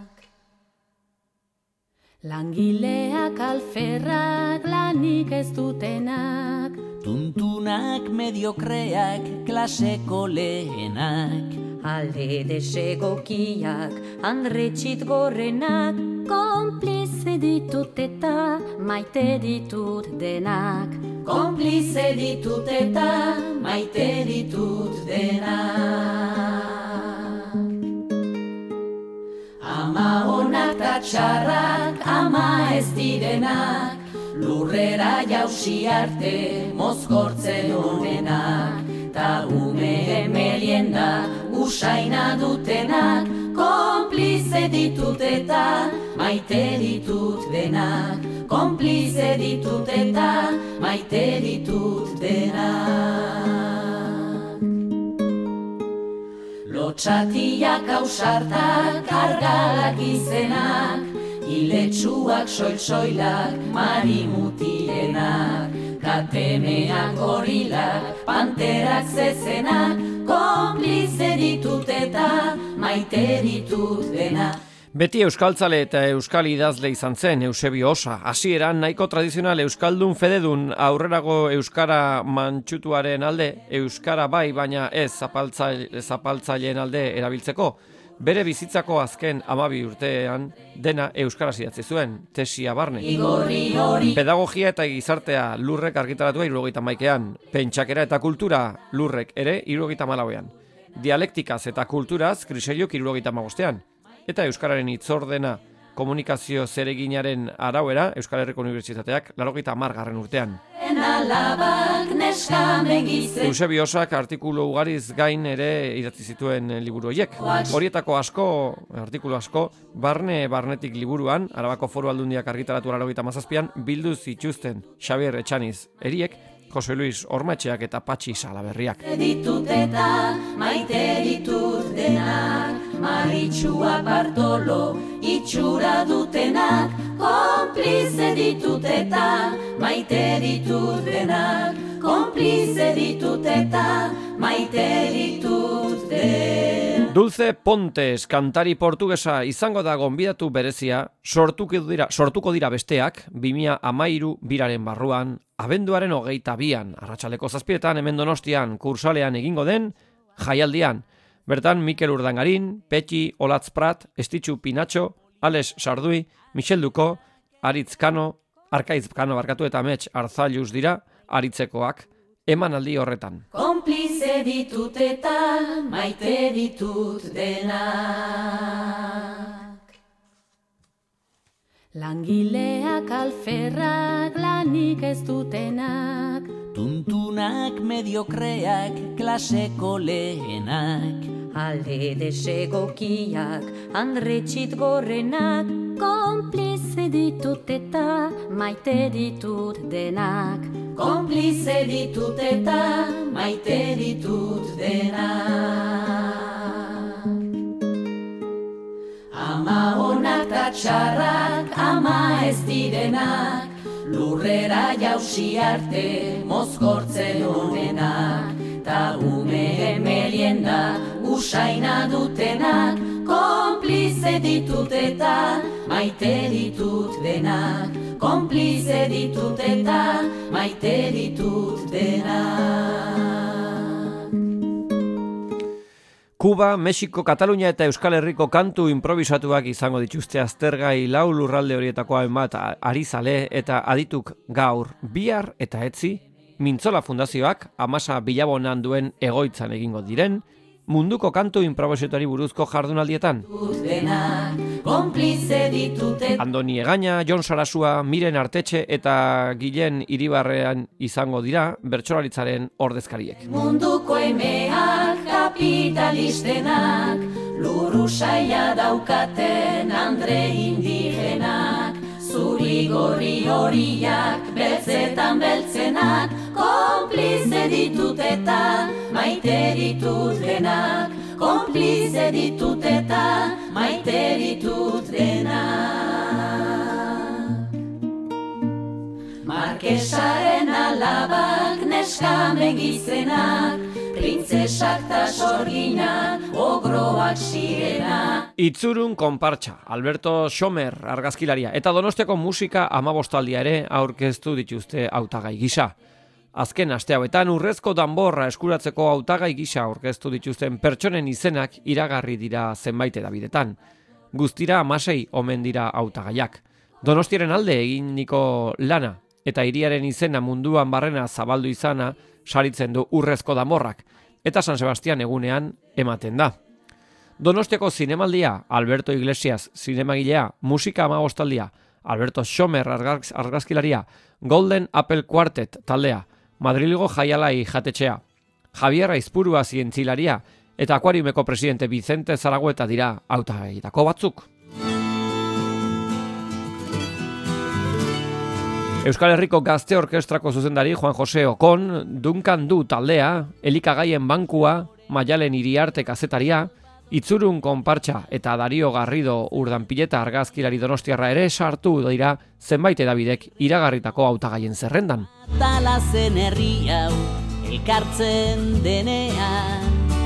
Langileak alferrak lanik ez dutenak, tuntunak mediokreak klaseko lehenak, alde desegokiak andretxit gorrenak, konplize ditut eta maite ditut denak, konplize ditut eta maite ditut denak. Ama onak ta txarrak, ama ez direnak, lurrera jausi arte mozkortzen honenak, ta ume melienda usaina dutenak, konplize ditut eta maite ditut denak, konplize ditut eta maite ditut denak. Lotxatiak ausartak, argalak izenak, iletsuak soil-soilak, marimutienak, katemeak gorilak, panterak zezenak, konplize ditut eta maite ditut denak. Beti euskaltzale eta euskal idazle izan zen Eusebio Osa. Hasieran nahiko tradizional euskaldun fededun aurrerago euskara mantxutuaren alde, euskara bai baina ez zapaltzaileen alde erabiltzeko. Bere bizitzako azken hamabi urtean dena euskaraz idatzi zuen, tesia barne. Pedagogia eta gizartea lurrek argitaratua hirurogeita hamaikean, pentsakera eta kultura lurrek ere hirurogeita hamalauean. Dialektikaz eta kulturaz kriseiok hirurogeita hamabostean. Eta euskararen hitzordena komunikazio zereginaren arauera Euskal Herriko Unibertsitateak laurogeita hamargarren urtean. Eusebio Osak artikulu ugariz gain ere idatzi zituen liburu horiek. Horietako asko, artikulu asko, barne barnetik liburuan, Arabako Foru Aldundiak argitaratu laurogeita hamazazpian bildu zituzten Xabier Etxaniz eriek, Jose Luis Ormaetxeak eta Patxi Salaberriak. Ditut eta maite ditut denak, Maritxua Bartolo, itxura dutenak, konplize ditut eta maite ditut denak, konplize ditut eta maite ditut denak. Dulce Pontes, kantari portugesa izango da gonbidatu berezia, sortuko dira, sortuko dira besteak, bi mila hamairu biraren barruan, abenduaren hogeita bian, arratsaleko zazpietan, hemen Donostian, kursalean egingo den, jaialdian. Bertan Mikel Urdangarin, Petxi Olatz Prat, Estitxu Pinatxo, Alex Sardui, Michel Duko, Aritz Kano, Arkaitz Kano barkatu eta Mets Arzalluz dira, aritzekoak, emanaldi horretan. Konplize ditut eta maite ditut denak. Langileak alferrak lanik ez dutenak, tuntunak mediokreak klaseko lehenak, alde desegokiak handretxit gorrenak, konplize ditut eta maite ditut denak. Konplize ditut eta maite ditut denak. Ama onak ta txarrak, ama ez direnak, lurrera jausi arte mozkortzen onenak, ta ume merienda usaina dutenak, konplize ditut eta maite ditut denak. Konplize ditut eta maite ditut denak. Kuba, Mexiko, Katalunia eta Euskal Herriko kantu improvisatuak izango dituzte aztergai lau lurralde horietako hainbat arizale eta adituk gaur, bihar eta etzi, Mintzola Fundazioak Amasa Bilabonan duen egoitzan egingo diren, munduko kantu improvisatuari buruzko jardunaldietan. Andoni Egaña, Jon Sarasua, Miren Artetxe eta Gilen Iribarrean izango dira bertsolaritzaren ordezkariek. Munduko emeak kapitalistenak, luru saia daukaten andre indigenak, zuri gorri horiak beltzetan beltzenak, konplize ditut eta maite ditut denak. Konplize ditut eta maite ditut denak. Markesaren alabak neskamen gizenak, printzesak ta sorginak, ogroak sirenak. Itzurun konpartxa, Alberto Xomer argazkilaria eta Donostiako musika amabostaldia ere aurkeztu dituzte hautagai gisa. Azken aste hauetan urrezko danborra eskuratzeko hautagai gisa aurkeztu dituzten pertsonen izenak iragarri dira zenbait edabidetan. Guztira hamasei omen dira hautagaiak. Donostiaren alde eginiko lana eta hiriaren izena munduan barrena zabaldu izana saritzen du urrezko danborrak eta San Sebastian egunean ematen da. Donostiako zinemaldia, Alberto Iglesias zinemagilea, musika amabostaldia, Alberto Xomer argazkilaria, Golden Apple Quartet taldea, Madrilgo Jaialai jatetxea, Javier Aizpurua zientzilaria eta Akuariumeko presidente Vicente Zaragoeta dira hautagaietako batzuk. Euskal Herriko Gazte Orkestrako zuzendari Juan Jose Okon, Duncan Du taldea, Elikagaien bankua, Maialen Iriarte kazetaria, Itzurun konpartxa eta Dario Garrido urdanpileta argazkilari donostiarra ere sartu dira zenbait edabidek iragarritako hautagaien zerrendan. Talazen herri hau elkartzen denean,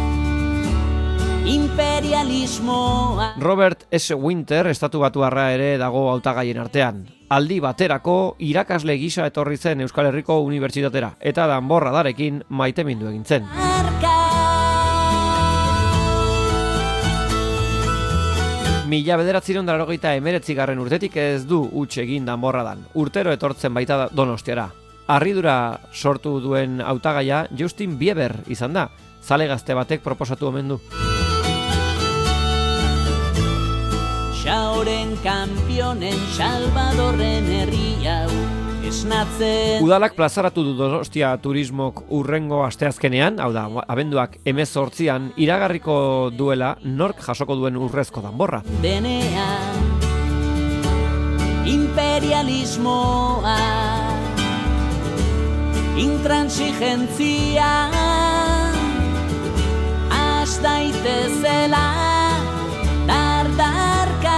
imperialismoa. Robert S. Winter estatubatuarra ere dago hautagaien artean. Aldi baterako irakasle gisa etorri zen Euskal Herriko Unibertsitatera eta danborradarekin maitemindu egin zen. Mila bederatziron dararogeita emeretzigarren urtetik ez du huts egin danborradan. Urtero etortzen baita Donostiara. Harridura sortu duen hautagaia Justin Bieber izan da. Zale gazte batek proposatu omen du. Xaoren kanpionen Salvadorren herri hau esnatzen. Udalak plazaratu du Donostia turismok urrengo asteazkenean, hau da, abenduak hemezortzian, iragarriko duela nork jasoko duen urrezko danborra. Denean imperialismoa, intransigentzia, has daitezela dardarka.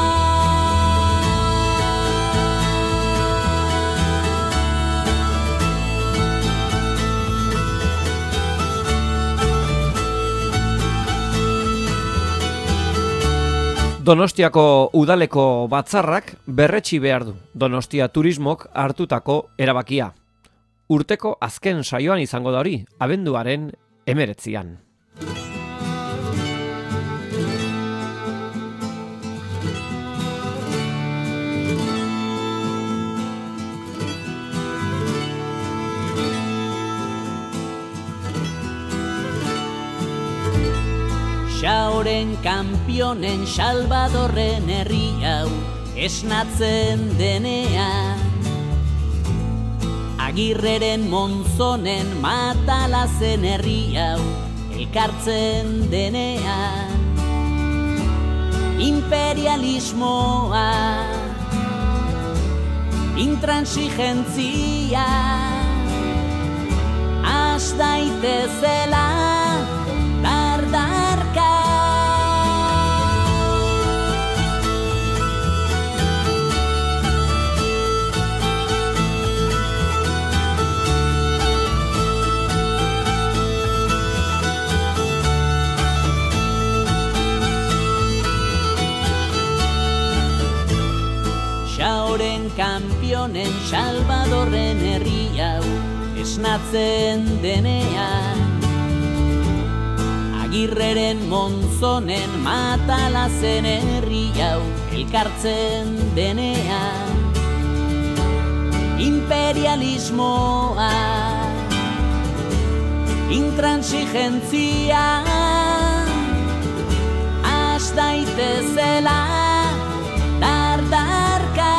Donostiako udaleko batzarrak berretsi behar du Donostia turismok hartutako erabakia. Urteko azken saioan izango da hori, abenduaren hemeretzian. Xaoren kanpionen Salvadorren herri hau esnatzen denean, Agirreren Monzonen Matalazen herri hau elkartzen denean, imperialismoa, intransigentzia, has daitezela dardarka. Xaoren kanpionen Salvadorren herri hau esnatzen denean, Agirreren Monzonen Matalazen herri hau elkartzen denean, imperialismoa, intransigentzia, has daitezela dardarka.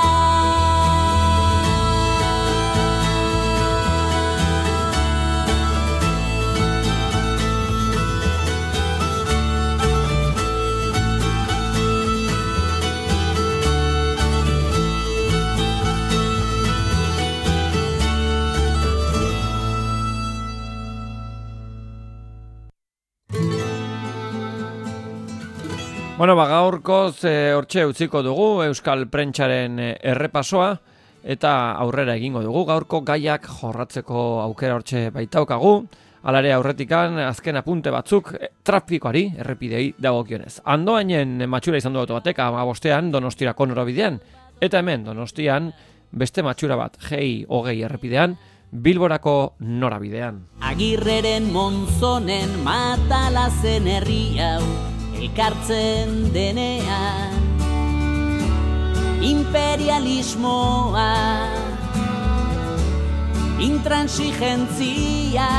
Bueno, ba, gaurkoz e, hortxe utziko dugu Euskal Prentsaren e, errepasoa eta aurrera egingo dugu. Gaurko gaiak jorratzeko aukera hortxe baitaukagu. Alare aurretikan azken apunte batzuk e, trafikoari errepidei dagokionez. Andoainen matxura izan du auto batek hamabostean Donostirako norabidean, eta hemen Donostian beste matxura bat G hogei errepidean Bilborako norabidean. Agirreren Monzonen Matalazen herri hau elkartzen denean, imperialismoa, intransigentzia,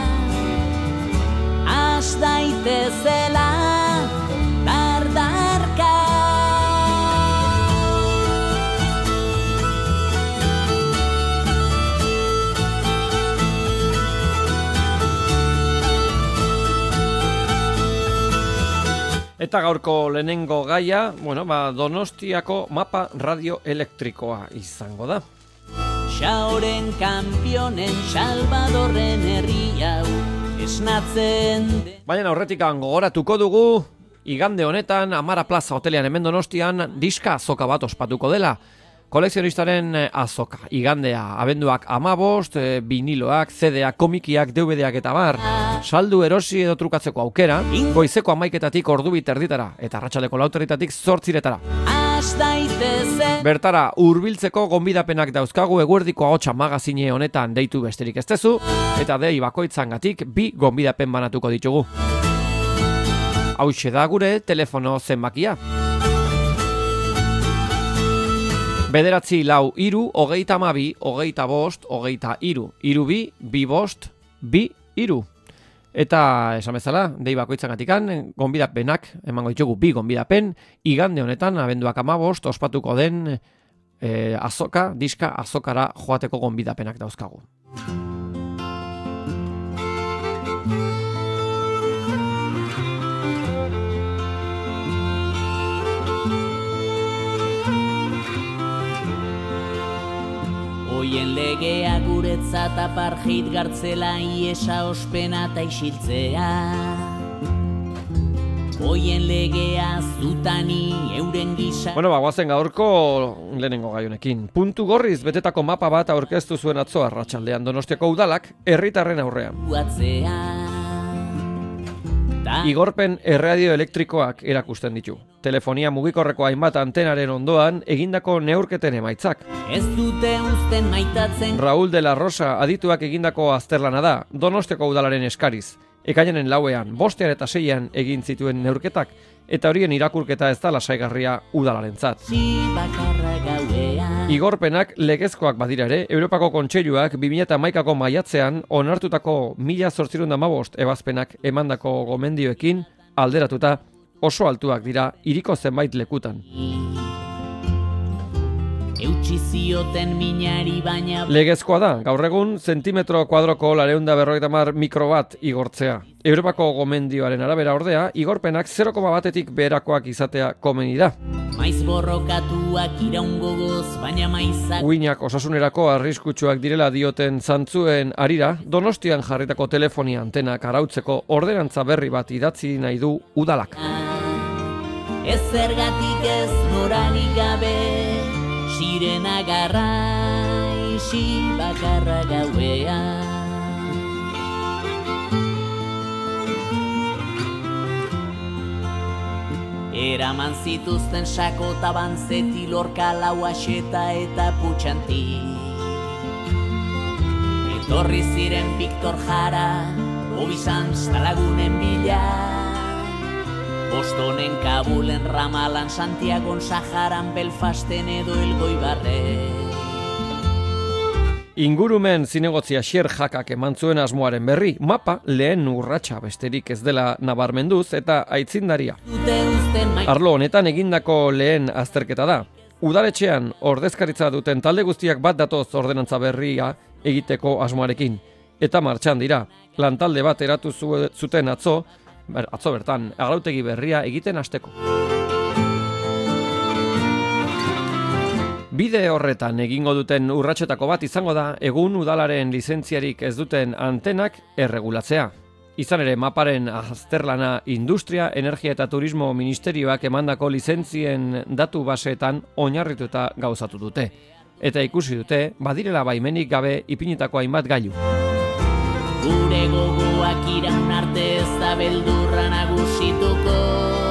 has daitezela dardarka. Eta gaurko lehenengo gaia, bueno, ba, Donostiako mapa radioelektrikoa izango da. Xaoren kanpionen Salvadorren herri hau esnatzen den. Baina aurretikan gogoratuko dugu, igande honetan Amara Plaza hotelean hemen Donostian diska azoka bat ospatuko dela. Kolekzionistaren azoka, igandea, abenduak amabost, e, biniloak, C D-ak, komikiak, D V D-ak eta bar, saldu erosi edo trukatzeko aukera, goizeko amaiketatik ordubit erditara, eta arratsaldeko lauterritatik zortziretara. Bertara, hurbiltzeko gonbidapenak dauzkagu eguerdiko ahotsa magazine honetan deitu besterik ez dezu, eta dei bakoitzangatik bi gonbidapen banatuko ditugu. Hauxe da gure telefono zenbakia. Bederatzi lau iru, hogeita amabi, hogeita bost, hogeita iru. Iru bi, bi bost, bi iru. Eta esan bezala, dei bakoitzangatikan, gonbidapenak, emango ditugu bi gonbidapen, igande honetan, abenduak amabost, ospatuko den e, azoka, diska azokara joateko gonbidapenak dauzkagu. Oien legea guretzat apartheid gartzela iesa ospena ta isiltzea. Oien legea zutani euren gisa. Bueno, ba, guazen gaurko lehenengo gaionekin. Puntu gorriz betetako mapa bat aurkeztu zuen atzo arratsaldean Donostiako udalak herritarren aurrean. Igorpen erradio elektrikoak erakusten ditu. Telefonia mugikorreko hainbat antenaren ondoan egindako neurketen emaitzak. Ez dute uzten maitatzen. Raúl de la Rosa adituak egindako azterlana da, Donostiako udalaren eskariz. Ekainaren lauean, bostean eta seian egin zituen neurketak, eta horien irakurketa ez da lasaigarria udalarentzat. Igorpenak legezkoak badira ere, Europako Kontseiluak bi mila hamaikako maiatzean onartutako mila zortziehun eta hamabost ebazpenak emandako gomendioekin alderatuta oso altuak dira hiriko zenbait lekutan. eutsi zioten minari baina... Legezkoa da, gaur egun zentimetro kuadroko laurehun eta berrogeita hamar mikro bat igortzea. Europako gomendioaren arabera ordea, igorpenak zero koma batetik beherakoak izatea komeni da. Maiz borrokatuak iraungogoz, baina maizak... Uinak osasunerako arriskutsuak direla dioten zantzuen arira, Donostian jarritako telefonia antenak arautzeko ordenantza berri bat idatzi nahi du udalak. Ez zergatik ez norarik gabe, sirena garraixi bakarra gauean. Eraman zituzten sakota bantzeti lorka lauaxeta eta putxanti. Etorri ziren Victor Jara, Obizantz talagunen bila. Bostonen, Kabulen, Ramalan, Santiagon, Saharan, Belfasten edo Elgoibarre. Ingurumen zinegotzia xier jakak eman zuen asmoaren berri, mapa lehen urratsa besterik ez dela nabarmenduz eta aitzindaria. Arlo honetan egindako lehen azterketa da. Udaletxean ordezkaritza duten talde guztiak bat datoz ordenantza berria egiteko asmoarekin. Eta martxan dira, lantalde bat eratu zuten atzo, ber, atzo bertan, arautegi berria egiten hasteko. Bide horretan egingo duten urratsetako bat izango da egun udalaren lizentziarik ez duten antenak erregulatzea. Izan ere maparen azterlana Industria, Energia eta Turismo Ministerioak emandako lizentzien datu baseetan oinarrituta gauzatu dute. Eta ikusi dute badirela baimenik gabe ipinitako hainbat gailu. Gure gogoak iraun arte ez da beldurra nagusituko.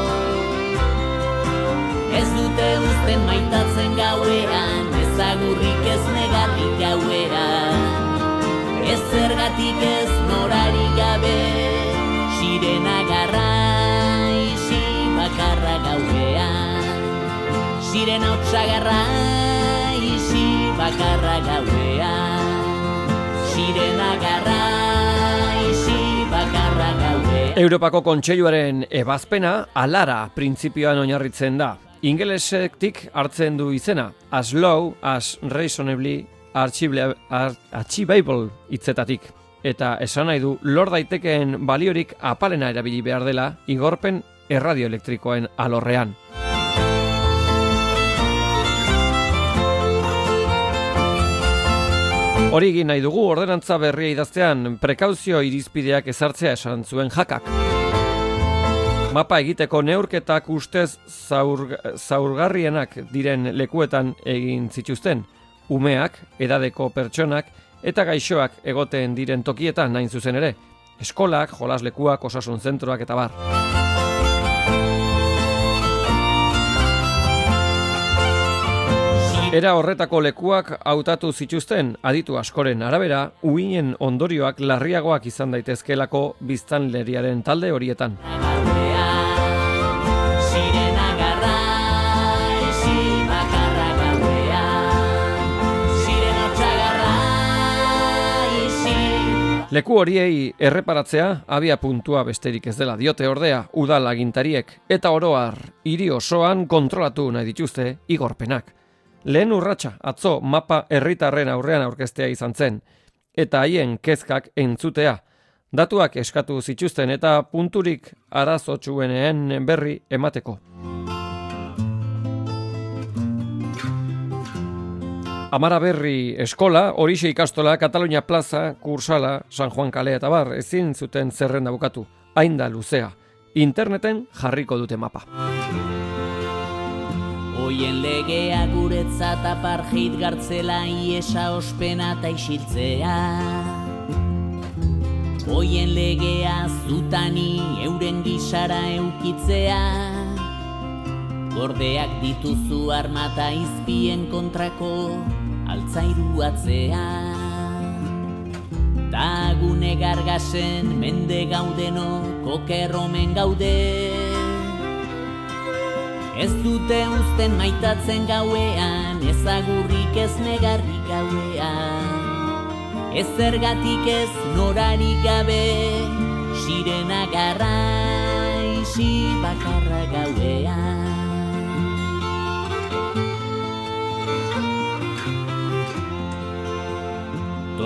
Ez dute uzten maitatzen gauean, ez agurrik ez negarrik gauean. Ez zergatik ez norarik gabe, sirena garraixi bakarra gauean. Sirena hotza garraixi bakarra gauean. Sirena garraixi bakarra gauean. Europako Kontseiluaren ebazpena alara printzipioan oinarritzen da. Ingelesetik hartzen du izena, as low as reasonably achievable hitzetatik. Eta esan nahi du lor daitekeen baliorik apalena erabili behar dela igorpen erradioelektrikoen alorrean. Hori egin nahi dugu ordenantza berria idaztean prekauzio irizpideak ezartzea esan zuen jakak. Mapa egiteko neurketak ustez zaur, zaurgarrienak diren lekuetan egin zituzten. Umeak, edadeko pertsonak eta gaixoak egoten diren tokietan nain zuzen ere. Eskolak, jolaslekuak, osasun zentroak eta bar. Era horretako lekuak hautatu zituzten aditu askoren arabera, uinen ondorioak larriagoak izan daitezkelako biztanleriaren talde horietan. Leku horiei erreparatzea abia puntua besterik ez dela diote ordea udal agintariek eta oroar hiri osoan kontrolatu nahi dituzte igorpenak. Lehen urratsa atzo mapa herritarren aurrean aurkeztea izan zen eta haien kezkak entzutea. Datuak eskatu zituzten eta punturik arazotsueneen berri emateko. Amara Berri eskola, Horixe ikastola, Katalunia plaza, Kursala, San Juan kalea eta bar, ezin zuten zerrenda bukatu. Hain da luzea. Interneten jarriko dute mapa. Hoien legea guretzat apartheid gartzela iesa ospena eta isiltzea. Hoien legea zutani euren gisara eukitzea. Gordeak dituzu armata izpien kontrako altzairu atzea. Tagune gargasen mende gaudeno kokerromen gaude. Ez dute uzten maitatzen gauean, ez agurrik ez negarrik gauean. Ez zergatik ez norarik gabe, sirena garraixi bakarra gauean.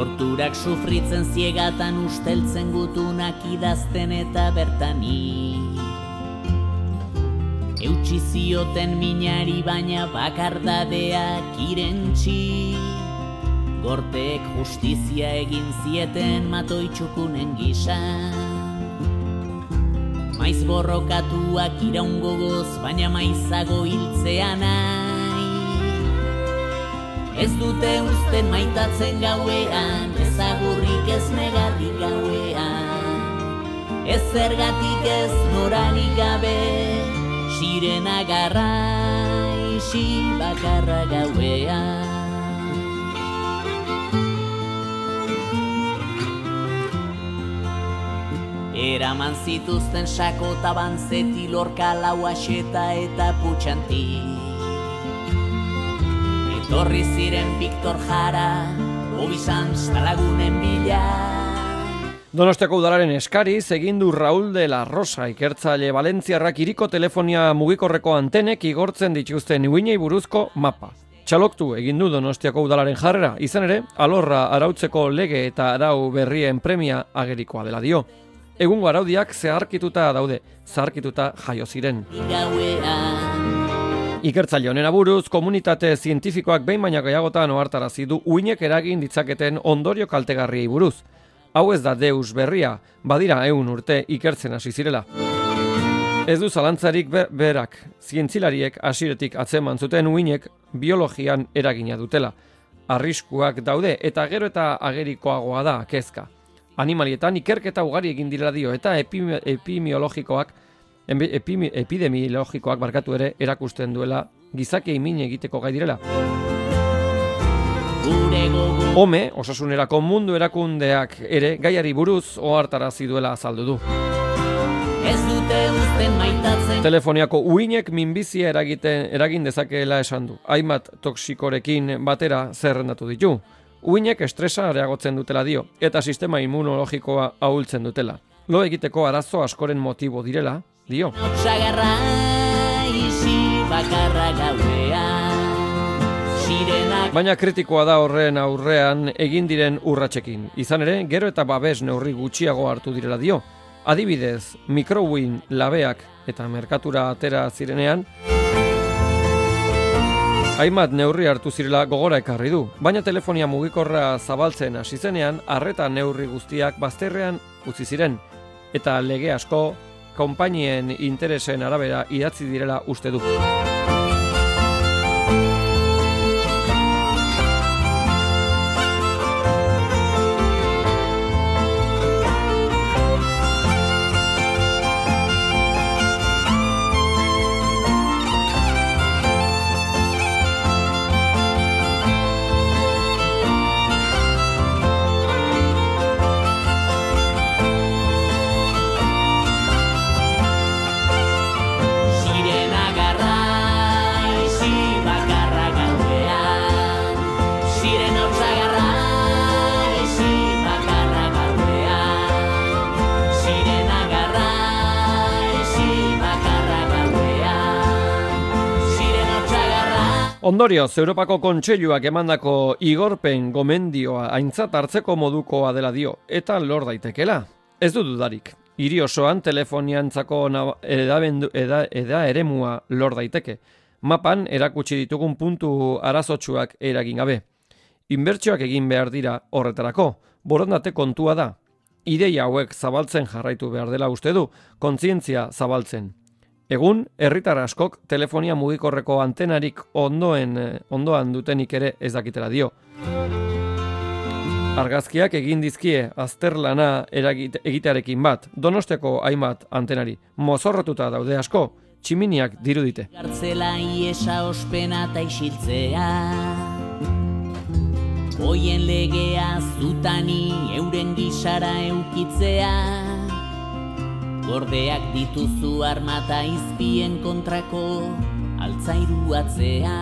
Torturak sufritzen ziegatan usteltzen gutunak idazten eta bertani. Eutsi zioten minari baina bakardadeak irentxi. Gorteek justizia egin zieten matoitxukunen gisa. Maiz borrokatuak iraun gogoz baina maizago hiltzea nahi. Ez dute uzten maitatzen gauean, ez agurrik ez negarrik gauean. Ez zergatik ez norarik gabe, sirena garra isi bakarra gauean. Eraman zituzten sako tabantzeti lorka lauaxeta eta putxanti. Etorri ziren Victor Jara, Obizantz talagunen bila. Donostiako udalaren eskariz egin du Raúl de la Rosa ikertzaile valentziarrak hiriko telefonia mugikorreko antenek igortzen dituzten uinei buruzko mapa. Txaloktu egin du Donostiako udalaren jarrera, izan ere, alorra arautzeko lege eta arau berrien premia agerikoa dela dio. Egungo araudiak zeharkituta daude, zaharkituta jaio ziren. Ikertzaile honen aburuz, komunitate zientifikoak behin baina gehiagotan ohartarazi du uinek eragin ditzaketen ondorio kaltegarriei buruz. Hau ez da deus berria, badira ehun urte ikertzen hasi zirela. Ez du zalantzarik ber berak, zientzilariek hasieratik atzeman zuten uinek biologian eragina dutela. Arriskuak daude eta gero eta agerikoagoa da kezka. Animalietan ikerketa ugari egin direla dio eta epidemiologikoak epimi, epidemiologikoak barkatu ere erakusten duela gizakiei min egiteko gai direla. Home, osasunerako mundu erakundeak ere gaiari buruz ohartarazi duela azaldu du. Ez dute uzten maitatzen. Telefoniako uinek minbizia eragiten eragin dezakeela esan du. Hainbat toxikorekin batera zerrendatu ditu. Uinek estresa areagotzen dutela dio, eta sistema immunologikoa ahultzen dutela. Lo egiteko arazo askoren motibo direla, dio. Baina kritikoa da horren aurrean egin diren urratsekin. Izan ere, gero eta babes neurri gutxiago hartu direla dio. Adibidez, mikrouin labeak eta merkatura atera zirenean, hainbat neurri hartu zirela gogora ekarri du, baina telefonia mugikorra zabaltzen hasi zenean, arreta neurri guztiak bazterrean utzi ziren, eta lege asko konpainien interesen arabera idatzi direla uste du. Ondorioz, Europako Kontseiluak emandako igorpen gomendioa aintzat hartzeko modukoa dela dio, eta lor daitekela. Ez du dudarik. Hiri osoan telefoniantzako edabendu, eda, eda eremua lor daiteke. Mapan erakutsi ditugun puntu arazotsuak eragin gabe. Inbertsioak egin behar dira horretarako, borondate kontua da. Ideia hauek zabaltzen jarraitu behar dela uste du, kontzientzia zabaltzen. Egun, herritar askok telefonia mugikorreko antenarik ondoen, ondoan dutenik ere ez dakitela dio. Argazkiak egin dizkie azterlana egitearekin bat, Donostiako hainbat antenari. Mozorrotuta daude asko, tximiniak dirudite. Gartzela iesa ospena eta isiltzea, hoien legea zutani euren gisara eukitzea, gordeak dituzu armata izpien kontrako altzairu atzea.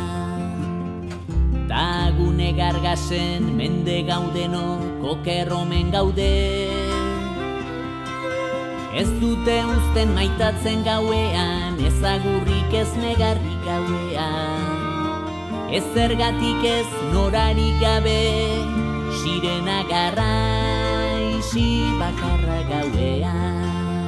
Tagune gargasen mende gaudeno kokerromen gaude. Ez dute uzten maitatzen gauean, ez agurrik ez negarrik gauean. Ez zergatik ez norarik gabe, sirena garraixi bakarra gauean.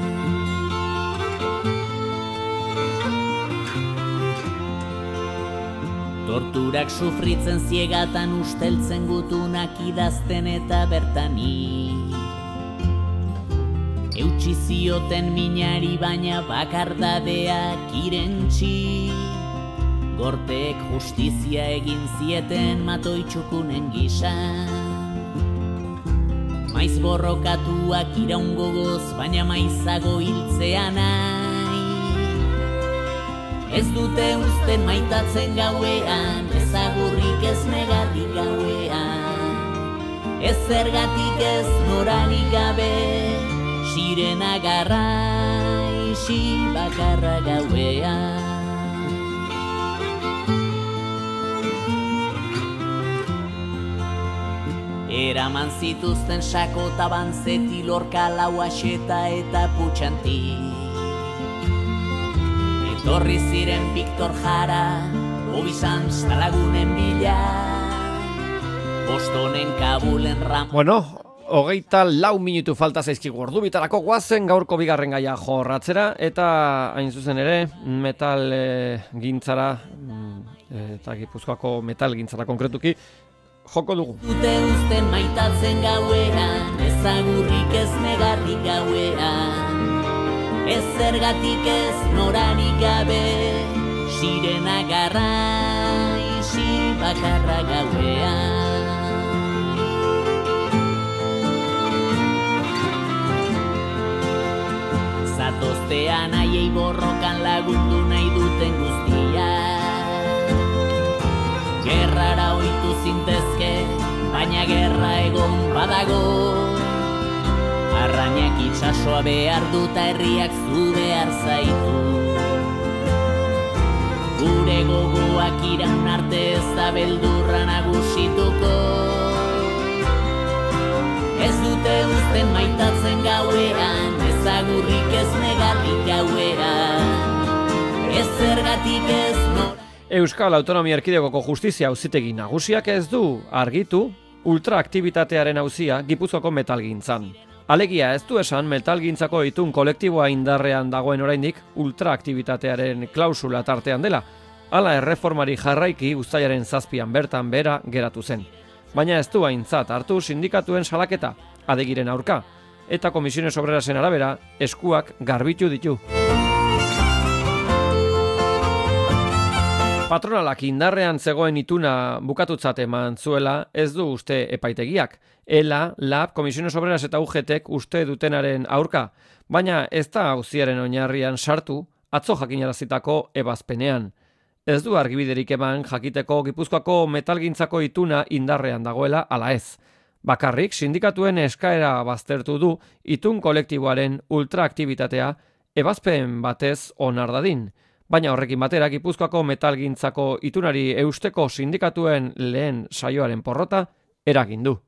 Torturak sufritzen ziegatan usteltzen gutunak idazten eta bertani. Eutsi zioten minari baina bakardadeak irentxi. Gorteek justizia egin zieten matoitxukunen gisa. Maiz borrokatuak iraun gogoz baina maizago hiltzea nahi. Ez dute uzten maitatzen gauean, ez agurrik ez negarrik gauean. Ez zergatik ez norarik gabe, sirena garraixi bakarra gauean. Eraman zituzten sako taban zeti lorka lauaxeta eta putxanti. Etorri ziren Victor Jara, Obizantz talagunen bila, Bostonen, Kabulen, Ram... Bueno, hogeita lau minutu falta zaizkigu ordu bitarako guazen gaurko bigarren gaia jorratzera, eta hain zuzen ere, metal e, gintzara, eta Gipuzkoako metal gintzara konkretuki, joko dugu. Dute uzten maitatzen gauean, ez agurrik ez negarrik gauean. Ez zergatik ez norarik gabe, sirena garraixi bakarra gauean. Zatoztean haiei borrokan lagundu nahi duten guztia. Gerrara ohitu zintezke, baina gerra egon badago. Arrainak itsasoa behar duta herriak zu behar zaitu. Gure gogoak iraun arte ez da beldurra nagusituko. Ez dute uzten maitatzen gauean, ez agurrik ez negarrik gauean. Ez zergatik ez nora. Euskal Autonomia Erkidegoko Justizia Auzitegi Nagusiak ez du argitu ultraaktibitatearen auzia Gipuzkoako metalgintzan. Alegia ez du esan metalgintzako itun kolektiboa indarrean dagoen oraindik ultraaktibitatearen klausula tartean dela. Hala erreformari jarraiki uztailaren zazpian bertan bera geratu zen. Baina ez du aintzat hartu sindikatuen salaketa, adegiren aurka, eta Komisiones Obrerasen arabera eskuak garbitu ditu. Patronalak indarrean zegoen ituna bukatutzat eman zuela ez du uste epaitegiak. Ela, Lab, Komisiones Obreras eta U G Tek uste dutenaren aurka, baina ez da auziaren oinarrian sartu atzo jakinarazitako ebazpenean. Ez du argibiderik eman jakiteko Gipuzkoako metalgintzako ituna indarrean dagoela ala ez. Bakarrik sindikatuen eskaera baztertu du itun kolektiboaren ultraaktibitatea ebazpen batez onar dadin. Baina horrekin batera Gipuzkoako metalgintzako itunari eusteko sindikatuen lehen saioaren porrota eragin du.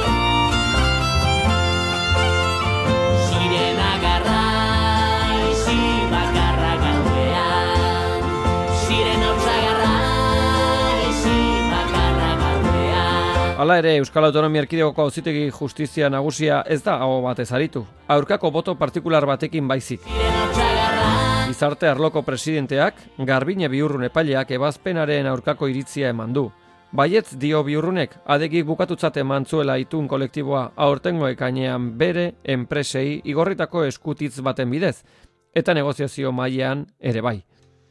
Sirena garraixi bakarra gauean, sirena utza garraixi bakarra gauean. Hala ere, Euskal Autonomia Erkidegoko Auzitegi Justizia Nagusia ez da aho batez aritu. Aurkako boto partikular batekin baizik. Gizarte arloko presidenteak, Garbine Biurrun epaileak ebazpenaren aurkako iritzia eman du. Baietz dio Biurrunek adegik bukatutzat eman zuela itun kolektiboa aurtengo ekainean bere enpresei igorritako eskutitz baten bidez, eta negoziazio mailean ere bai.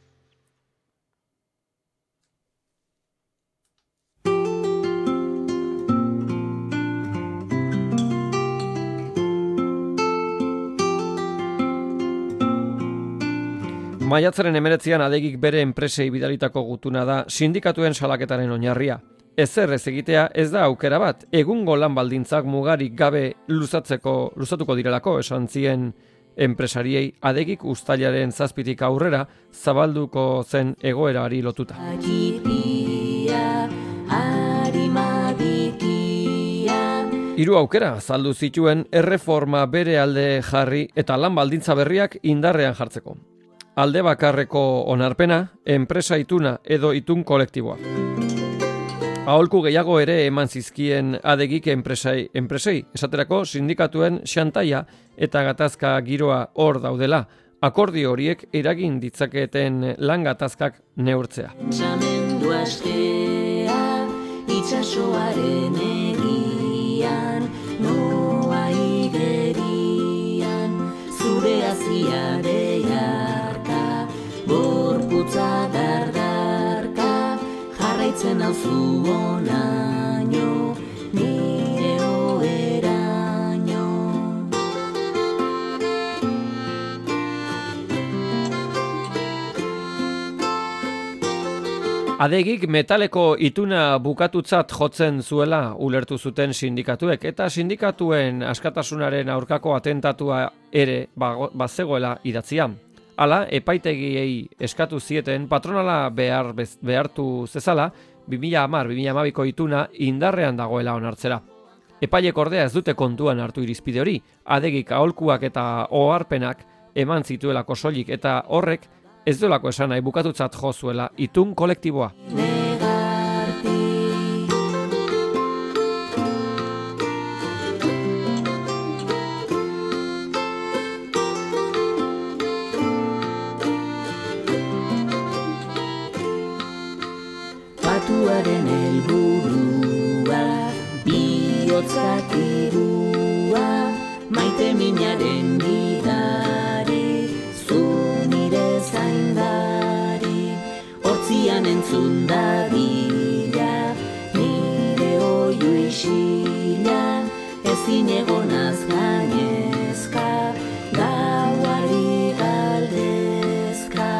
Maiatzaren hemeretzian adegik bere enpresei bidalitako gutuna da sindikatuen salaketaren oinarria. Ezer ez egitea ez da aukera bat, egungo lan baldintzak mugarik gabe luzatzeko, luzatuko direlako esan zien enpresariei adegik uztailaren zazpitik aurrera zabalduko zen egoerari lotuta. Hiru aukera azaldu zituen erreforma bere alde jarri eta lan baldintza berriak indarrean jartzeko. Alde bakarreko onarpena, enpresa ituna edo itun kolektiboa. Aholku gehiago ere eman zizkien adegik enpresei, enpresei, esaterako sindikatuen xantaia eta gatazka giroa hor daudela, akordio horiek eragin ditzaketen lan gatazkak neurtzea. Pentsamendu astea, itxasoaren egian, noa igerian, zure aziare jarka, gorputza dardarka, jarraitzen hau zuonaino, nire oheraino. Adegik metaleko ituna bukatutzat jotzen zuela ulertu zuten sindikatuek, eta sindikatuen askatasunaren aurkako atentatua ere bazegoela idatzia. Hala, epaitegiei eskatu zieten patronala behar, behartu zezala, bi mila hamar bi mila hamabiko ituna indarrean dagoela onartzera. Epailek ordea ez dute kontuan hartu irizpide hori, adegik aholkuak eta oharpenak eman zituelako soilik eta horrek ez duelako esan nahi bukatutzat jo zuela itun kolektiboa. Patuaren helburua, bihotzak irua, maite minaren gidari, zu nire zaindari, hortzian entzun dadila, nire oiu isila, ezin egonaz gainezka, gauari galdezka.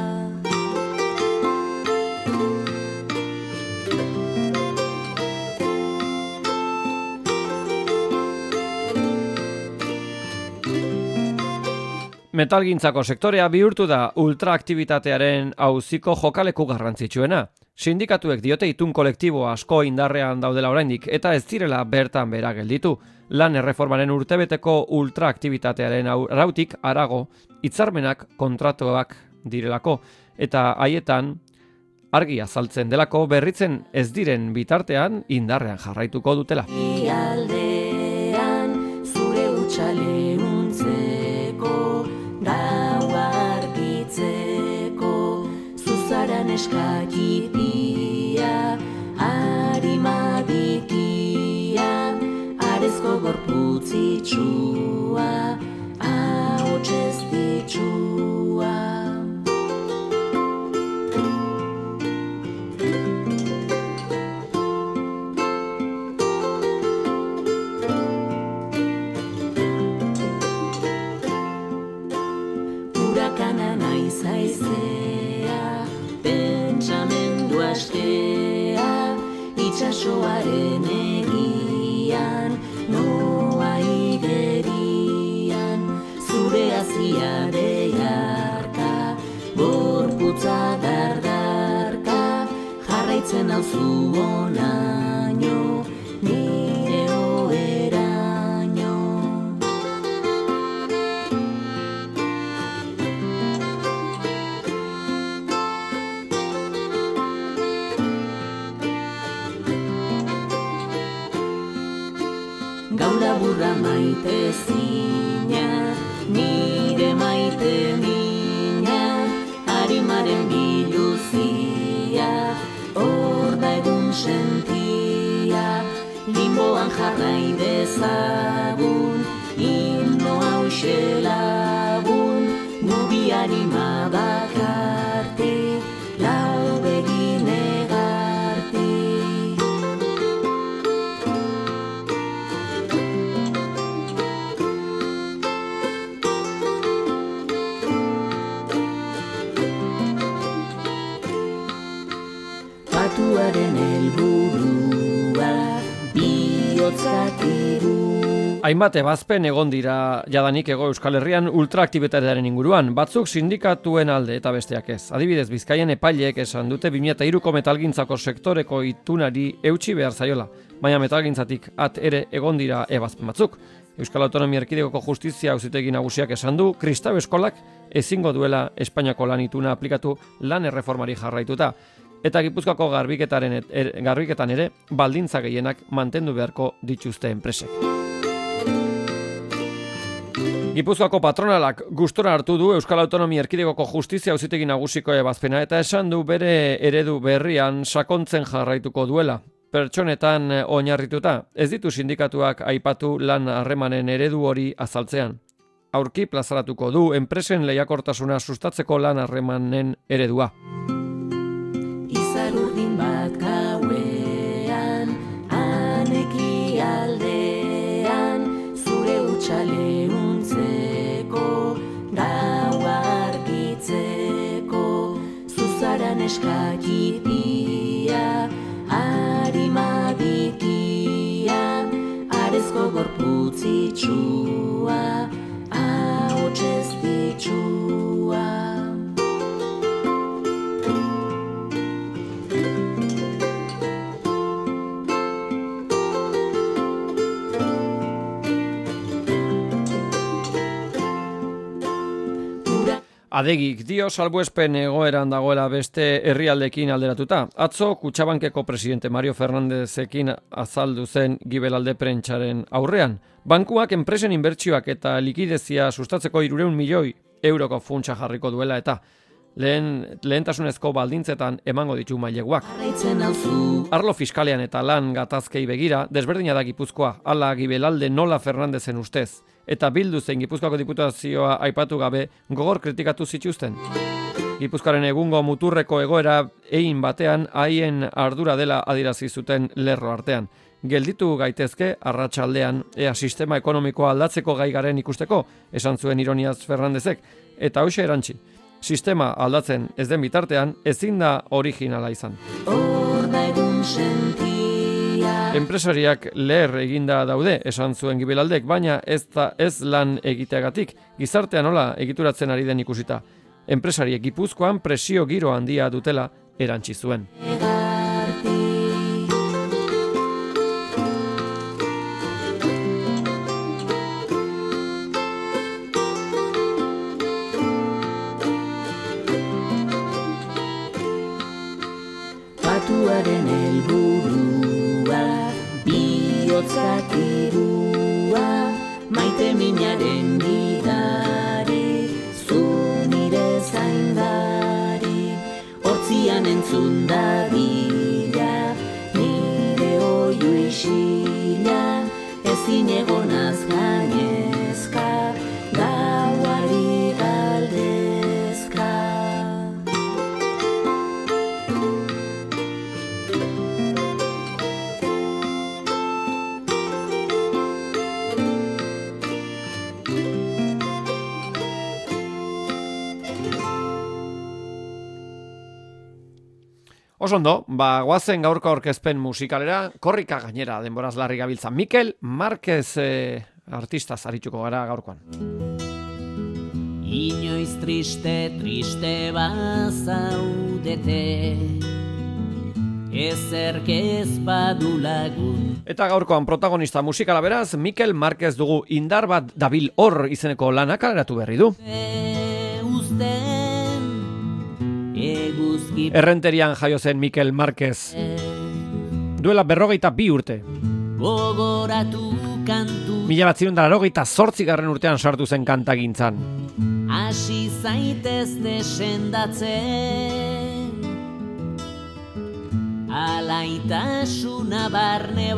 Metalgintzako sektorea bihurtu da ultraaktibitatearen auziko jokaleku garrantzitsuena. Sindikatuek diote itun kolektibo asko indarrean daudela oraindik eta ez direla bertan bera gelditu. Lan erreformaren urtebeteko ultraaktibitatearen arautik harago hitzarmenak kontratuak direlako eta haietan argi azaltzen delako berritzen ez diren bitartean indarrean jarraituko dutela. Ialdean zure utxale untzeko, gaua argitzeko, zuzaran eskakipia, harima bikia, arezko gorputzitsua, ahots ez ditsua. Hurakana naiz haizea, pentsamendu astea, itxasoaren egian, noa igerian, zure aziare jarka, gorputza dardarka, jarraitzen hau zuonaino, nire oheraino. Gau laburra maite zina, nire maite mina, harimaren biluzia, hor da egun sentia, limboan jarrai dezagun, himno hause lagun, gubi harima bakarti, lau begin egarti. Patuaren helburua, bihotzak irua. Hainbat ebazpen egon dira jadanik Hego Euskal Herrian ultraaktibitatearen inguruan, batzuk sindikatuen alde eta besteak ez. Adibidez, Bizkaian epaileek esan dute bi mila hiruko metalgintzako sektoreko itunari eutsi behar zaiola, baina metalgintzatik at ere egon dira ebazpen batzuk. Euskal Autonomia Erkidegoko Justizia Auzitegi Nagusiak esan du, kristau eskolak ezingo duela Espainiako lan ituna aplikatu lan erreformari jarraituta. Eta Gipuzkoako garbiketaren er, garbiketan ere baldintza gehienak mantendu beharko dituzte enpresek. Gipuzkoako patronalak gustora hartu du Euskal Autonomia Erkidegoko Justizia Auzitegi Nagusiko ebazpena eta esan du bere eredu berrian sakontzen jarraituko duela. Pertsonetan oinarrituta, ez ditu sindikatuak aipatu lan harremanen eredu hori azaltzean. Aurki plazaratuko du enpresen lehiakortasuna sustatzeko lan harremanen eredua. Izarurdin bat gauean, aneki aldean, zure utxale untzeko, gaua argitzeko, zuzaran eskakipia, harima bikia, arezko gorputzitsua, ahots ez ditsua. Adegik dio salbuespen egoeran dagoela beste herrialdekin alderatuta. Atzo Kutxabankeko presidente Mario Fernandezekin azaldu zen Gibelalde prentsaren aurrean. Bankuak enpresen inbertsioak eta likidezia sustatzeko hirurehun milioi euroko funtsa jarriko duela eta lehen lehentasunezko baldintzetan emango ditu maileguak. Arlo fiskalean eta lan gatazkei begira desberdina da Gipuzkoa, hala Gibelalde nola Fernandezen ustez. Eta bildu zein Gipuzkoako diputazioa aipatu gabe gogor kritikatu zituzten. Gipuzkoaren egungo muturreko egoera egin batean haien ardura dela adierazi zuten lerro artean. Gelditu gaitezke arratsaldean ea sistema ekonomikoa aldatzeko gai garen ikusteko, esan zuen ironiaz Fernandezek, eta hoxe erantzi. Sistema aldatzen ez den bitartean ezin da originala izan. Enpresariak leher eginda daude, esan zuen Gibelaldek, baina ez da ez lan egiteagatik, gizartean nola egituratzen ari den ikusita. Enpresariek Gipuzkoan presio giro handia dutela erantsi zuen. Batuaren helburua, bihotzak irua, maite minaren gidari, zu nire zaindari, hortzian entzun da bila, nire oiu isila, ezin egonaz gainezka, gauari galdezka. Osondo, ba, guazen gaurko aurkezpen musikalera, korrika gainera denboraz larri gabiltza. Mikel Marquez eh, artista zarituko gara gaurkoan. Inoiz triste, triste bazaudete, ezerk ez badu lagun. Eta gaurkoan protagonista musikala beraz, Mikel Marquez dugu indar bat dabil hor izeneko lanak kaleratu berri du. Eguzki Errenterian jaio zen Mikel Marquez. Duela berrogeita bi urte. gogoratu kantu Mila bat zirun laurogeita zortzi garren urtean sartu zen kantagintzan. hasi zaitez desendatzen alaitasuna barne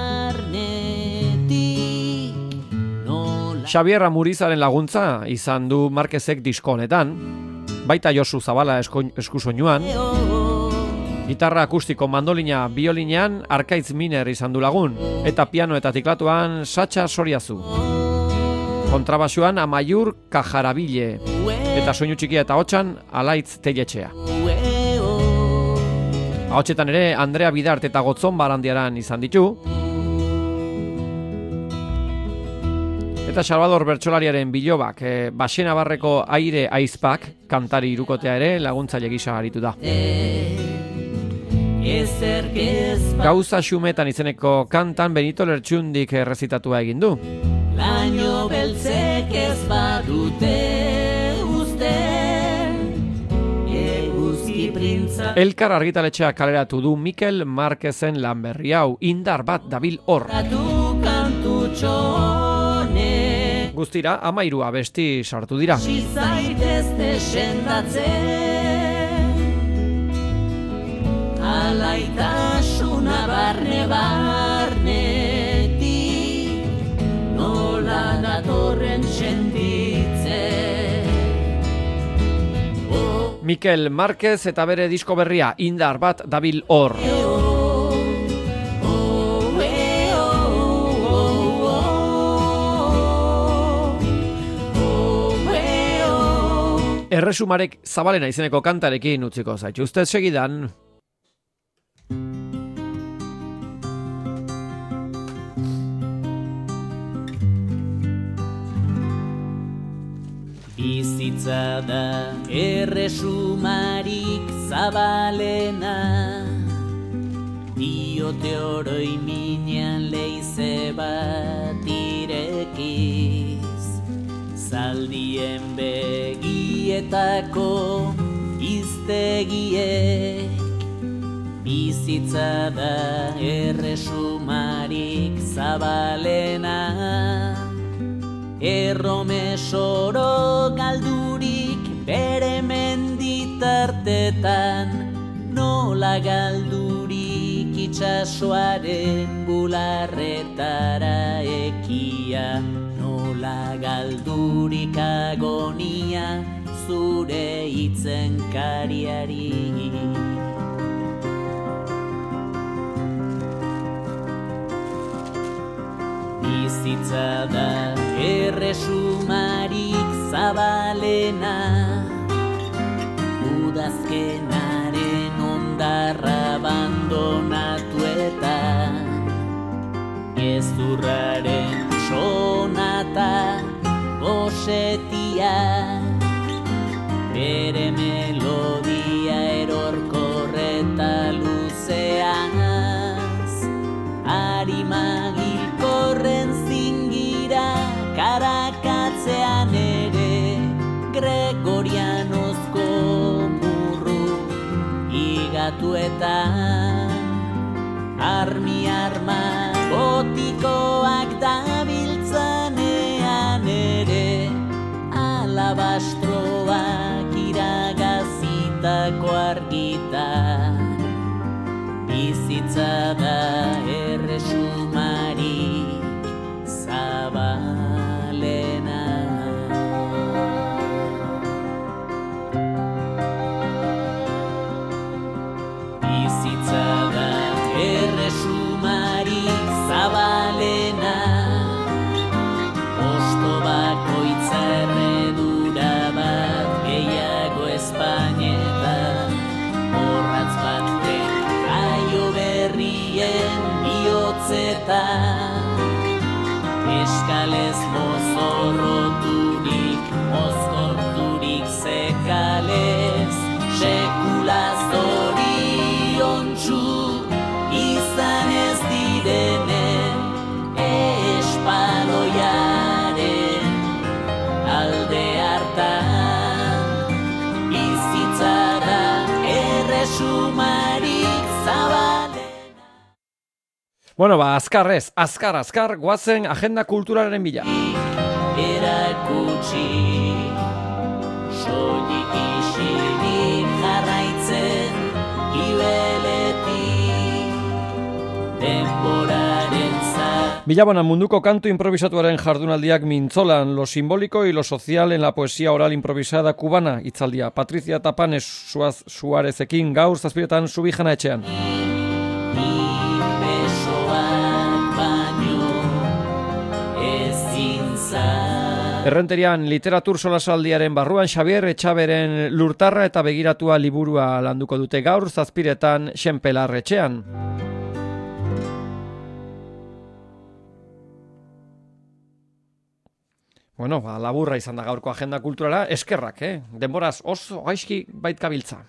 barnetik nola Xabier Amurizaren laguntza izan du Marquezek disko honetan. Baita Josu Zabala eskusoinuan, gitarra akustiko mandolina biolinean Arkaitz Miner izan du lagun, eta piano eta tiklatuan Satxa Soriazu. Kontrabasuan Amaiur Kajarabile, eta soinu txikia eta hotxan Alaitz Telletxea. Ahotsetan ere Andrea Bidart eta Gotzon Barandiaran izan ditu, eta Salvador Bertsolariaren bilobak, e, Baxena Barreko Aire Aizpak, kantari irukotea ere laguntzaile gisa aritu da. Gauza xumetan izeneko kantan Benito Lertxundik errezitatua egin du. Laino beltzek ez badute uzten, eguzki printza Elkar argitaletxeak kaleratu du Mikel Marquezen lan berri hau, indar bat dabil hor. Guztira, amairu abesti sartu dira. Alaitasuna barne barnetik, nola datorren sentitze. Mikel Marquez eta bere disko berria, indar bat dabil hor. Erresumarek Zabalena izeneko kantarekin utziko zaitu. Ustez segidan. Bizitza da erresumarik zabalena, diote oroi minean leize bat irekiz, zaldien begietako iztegiek. Bizitza da erresumarik zabalena, erromesoro galdurik bere menditartetan, nola galdurik itxasoaren bularretara ekia, nola galdurik agonia zure hitzen kariari. Bizitza da erresumarik zabalena, udazkenaren ondarra abandonatuetan, gezurraren sonata gosetia, bere melodia erorkorreta luzeanaz, arimagilkorren zingira karakatzean ere, Gregorianozko murru igatuetan, armi arma gotikoak dabiltzanean ere, alabastroak iragazitako argitan. Bizitza da erresumarik zabalena. Bizitza da erresumarik zabalena, posto bakoitza erredura bat gehiago Espainetan, horratz bat den jaio berrien bihotzetan, eskalez mozorroturik, mozkorturik zekalez, sekula zoriontsu izan ez direnen, espaloiaren alde hartan. Bizitza da erresumarik zabalena. Bueno, ba, azkar ez, azkar, azkar, guazen agenda kulturalaren bila. Erakutsi, soilik isilik jarraitzen, gibeletik, denboraren zat. Bilabona munduko kantu improvisatuaren jardunaldiak mintzolan, lo simbólico y lo social en la poesía oral improvisada cubana, itzaldia. Patricia Tapanes Suaz Suarezekin gaur zazpiretan Subijana etxean. Errenterian literatur solasaldiaren barruan Xabier Etxaberen Lurtarra eta begiratua liburua landuko dute gaur zazpiretan Xenpelar etxean. Bueno, ba, laburra izan da gaurko agenda kulturala, eskerrak, eh? Denboraz oso gaizki baitkabiltza.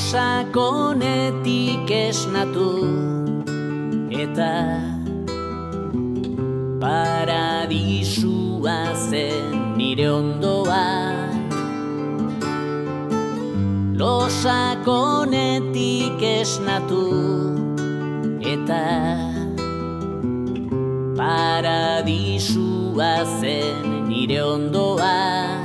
Losakonetik esnatu eta paradisua zen nire ondoan. Losakonetik esnatu eta paradisua zen nire ondoan.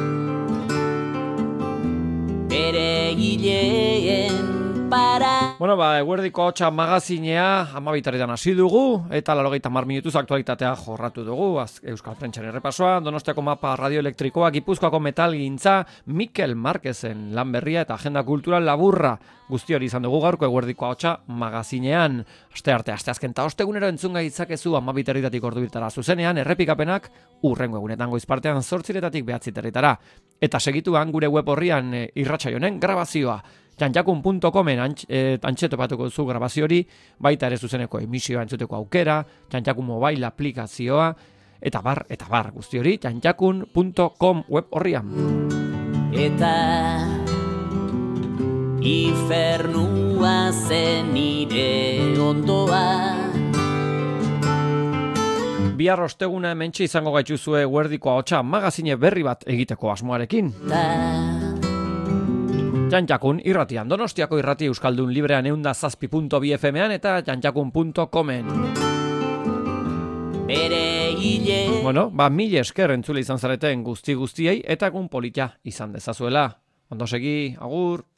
Bere gileen para... Bueno, ba, eguerdiko ahotsa magazinea amabitaretan hasi dugu, eta laurogeita hamar minutuz aktualitatea jorratu dugu. Az, Euskal Prentsaren errepasoa, Donostiako mapa radioelektrikoa, Gipuzkoako metalgintza, Mikel Marquezen lan berria eta agenda kultural laburra. Guzti hori izan dugu gaurko eguerdiko ahotsa magazinean. Aste arte, aste azken ta ostegunero entzun gaitzakezu amabiterritatik ordu birtara zuzenean, errepikapenak urrengo egunetan goizpartean zortziretatik behatziterritara. Eta segituan gure web horrian e, irratsaionen grabazioa. Janjakun puntu comen eh, antxetopatuko duzu grabazio hori, baita ere zuzeneko emisioa entzuteko aukera, Janjakun mobile aplikazioa, eta bar, eta bar, guzti hori, janjakun puntu com web horrian. Eta infernua zen nire ondoan. Bihar osteguna hementxe izango gaituzue eguerdiko ahotsa magazine berri bat egiteko asmoarekin. Ta Janjakun irratian, Donostiako irrati Euskaldun librean eunda zazpi puntu bi F M-an eta janjakun puntu comen. Bere hile Bueno, ba, mil esker entzule izan zareten guzti guztiei eta egun polita izan dezazuela. Ondo segi, agur!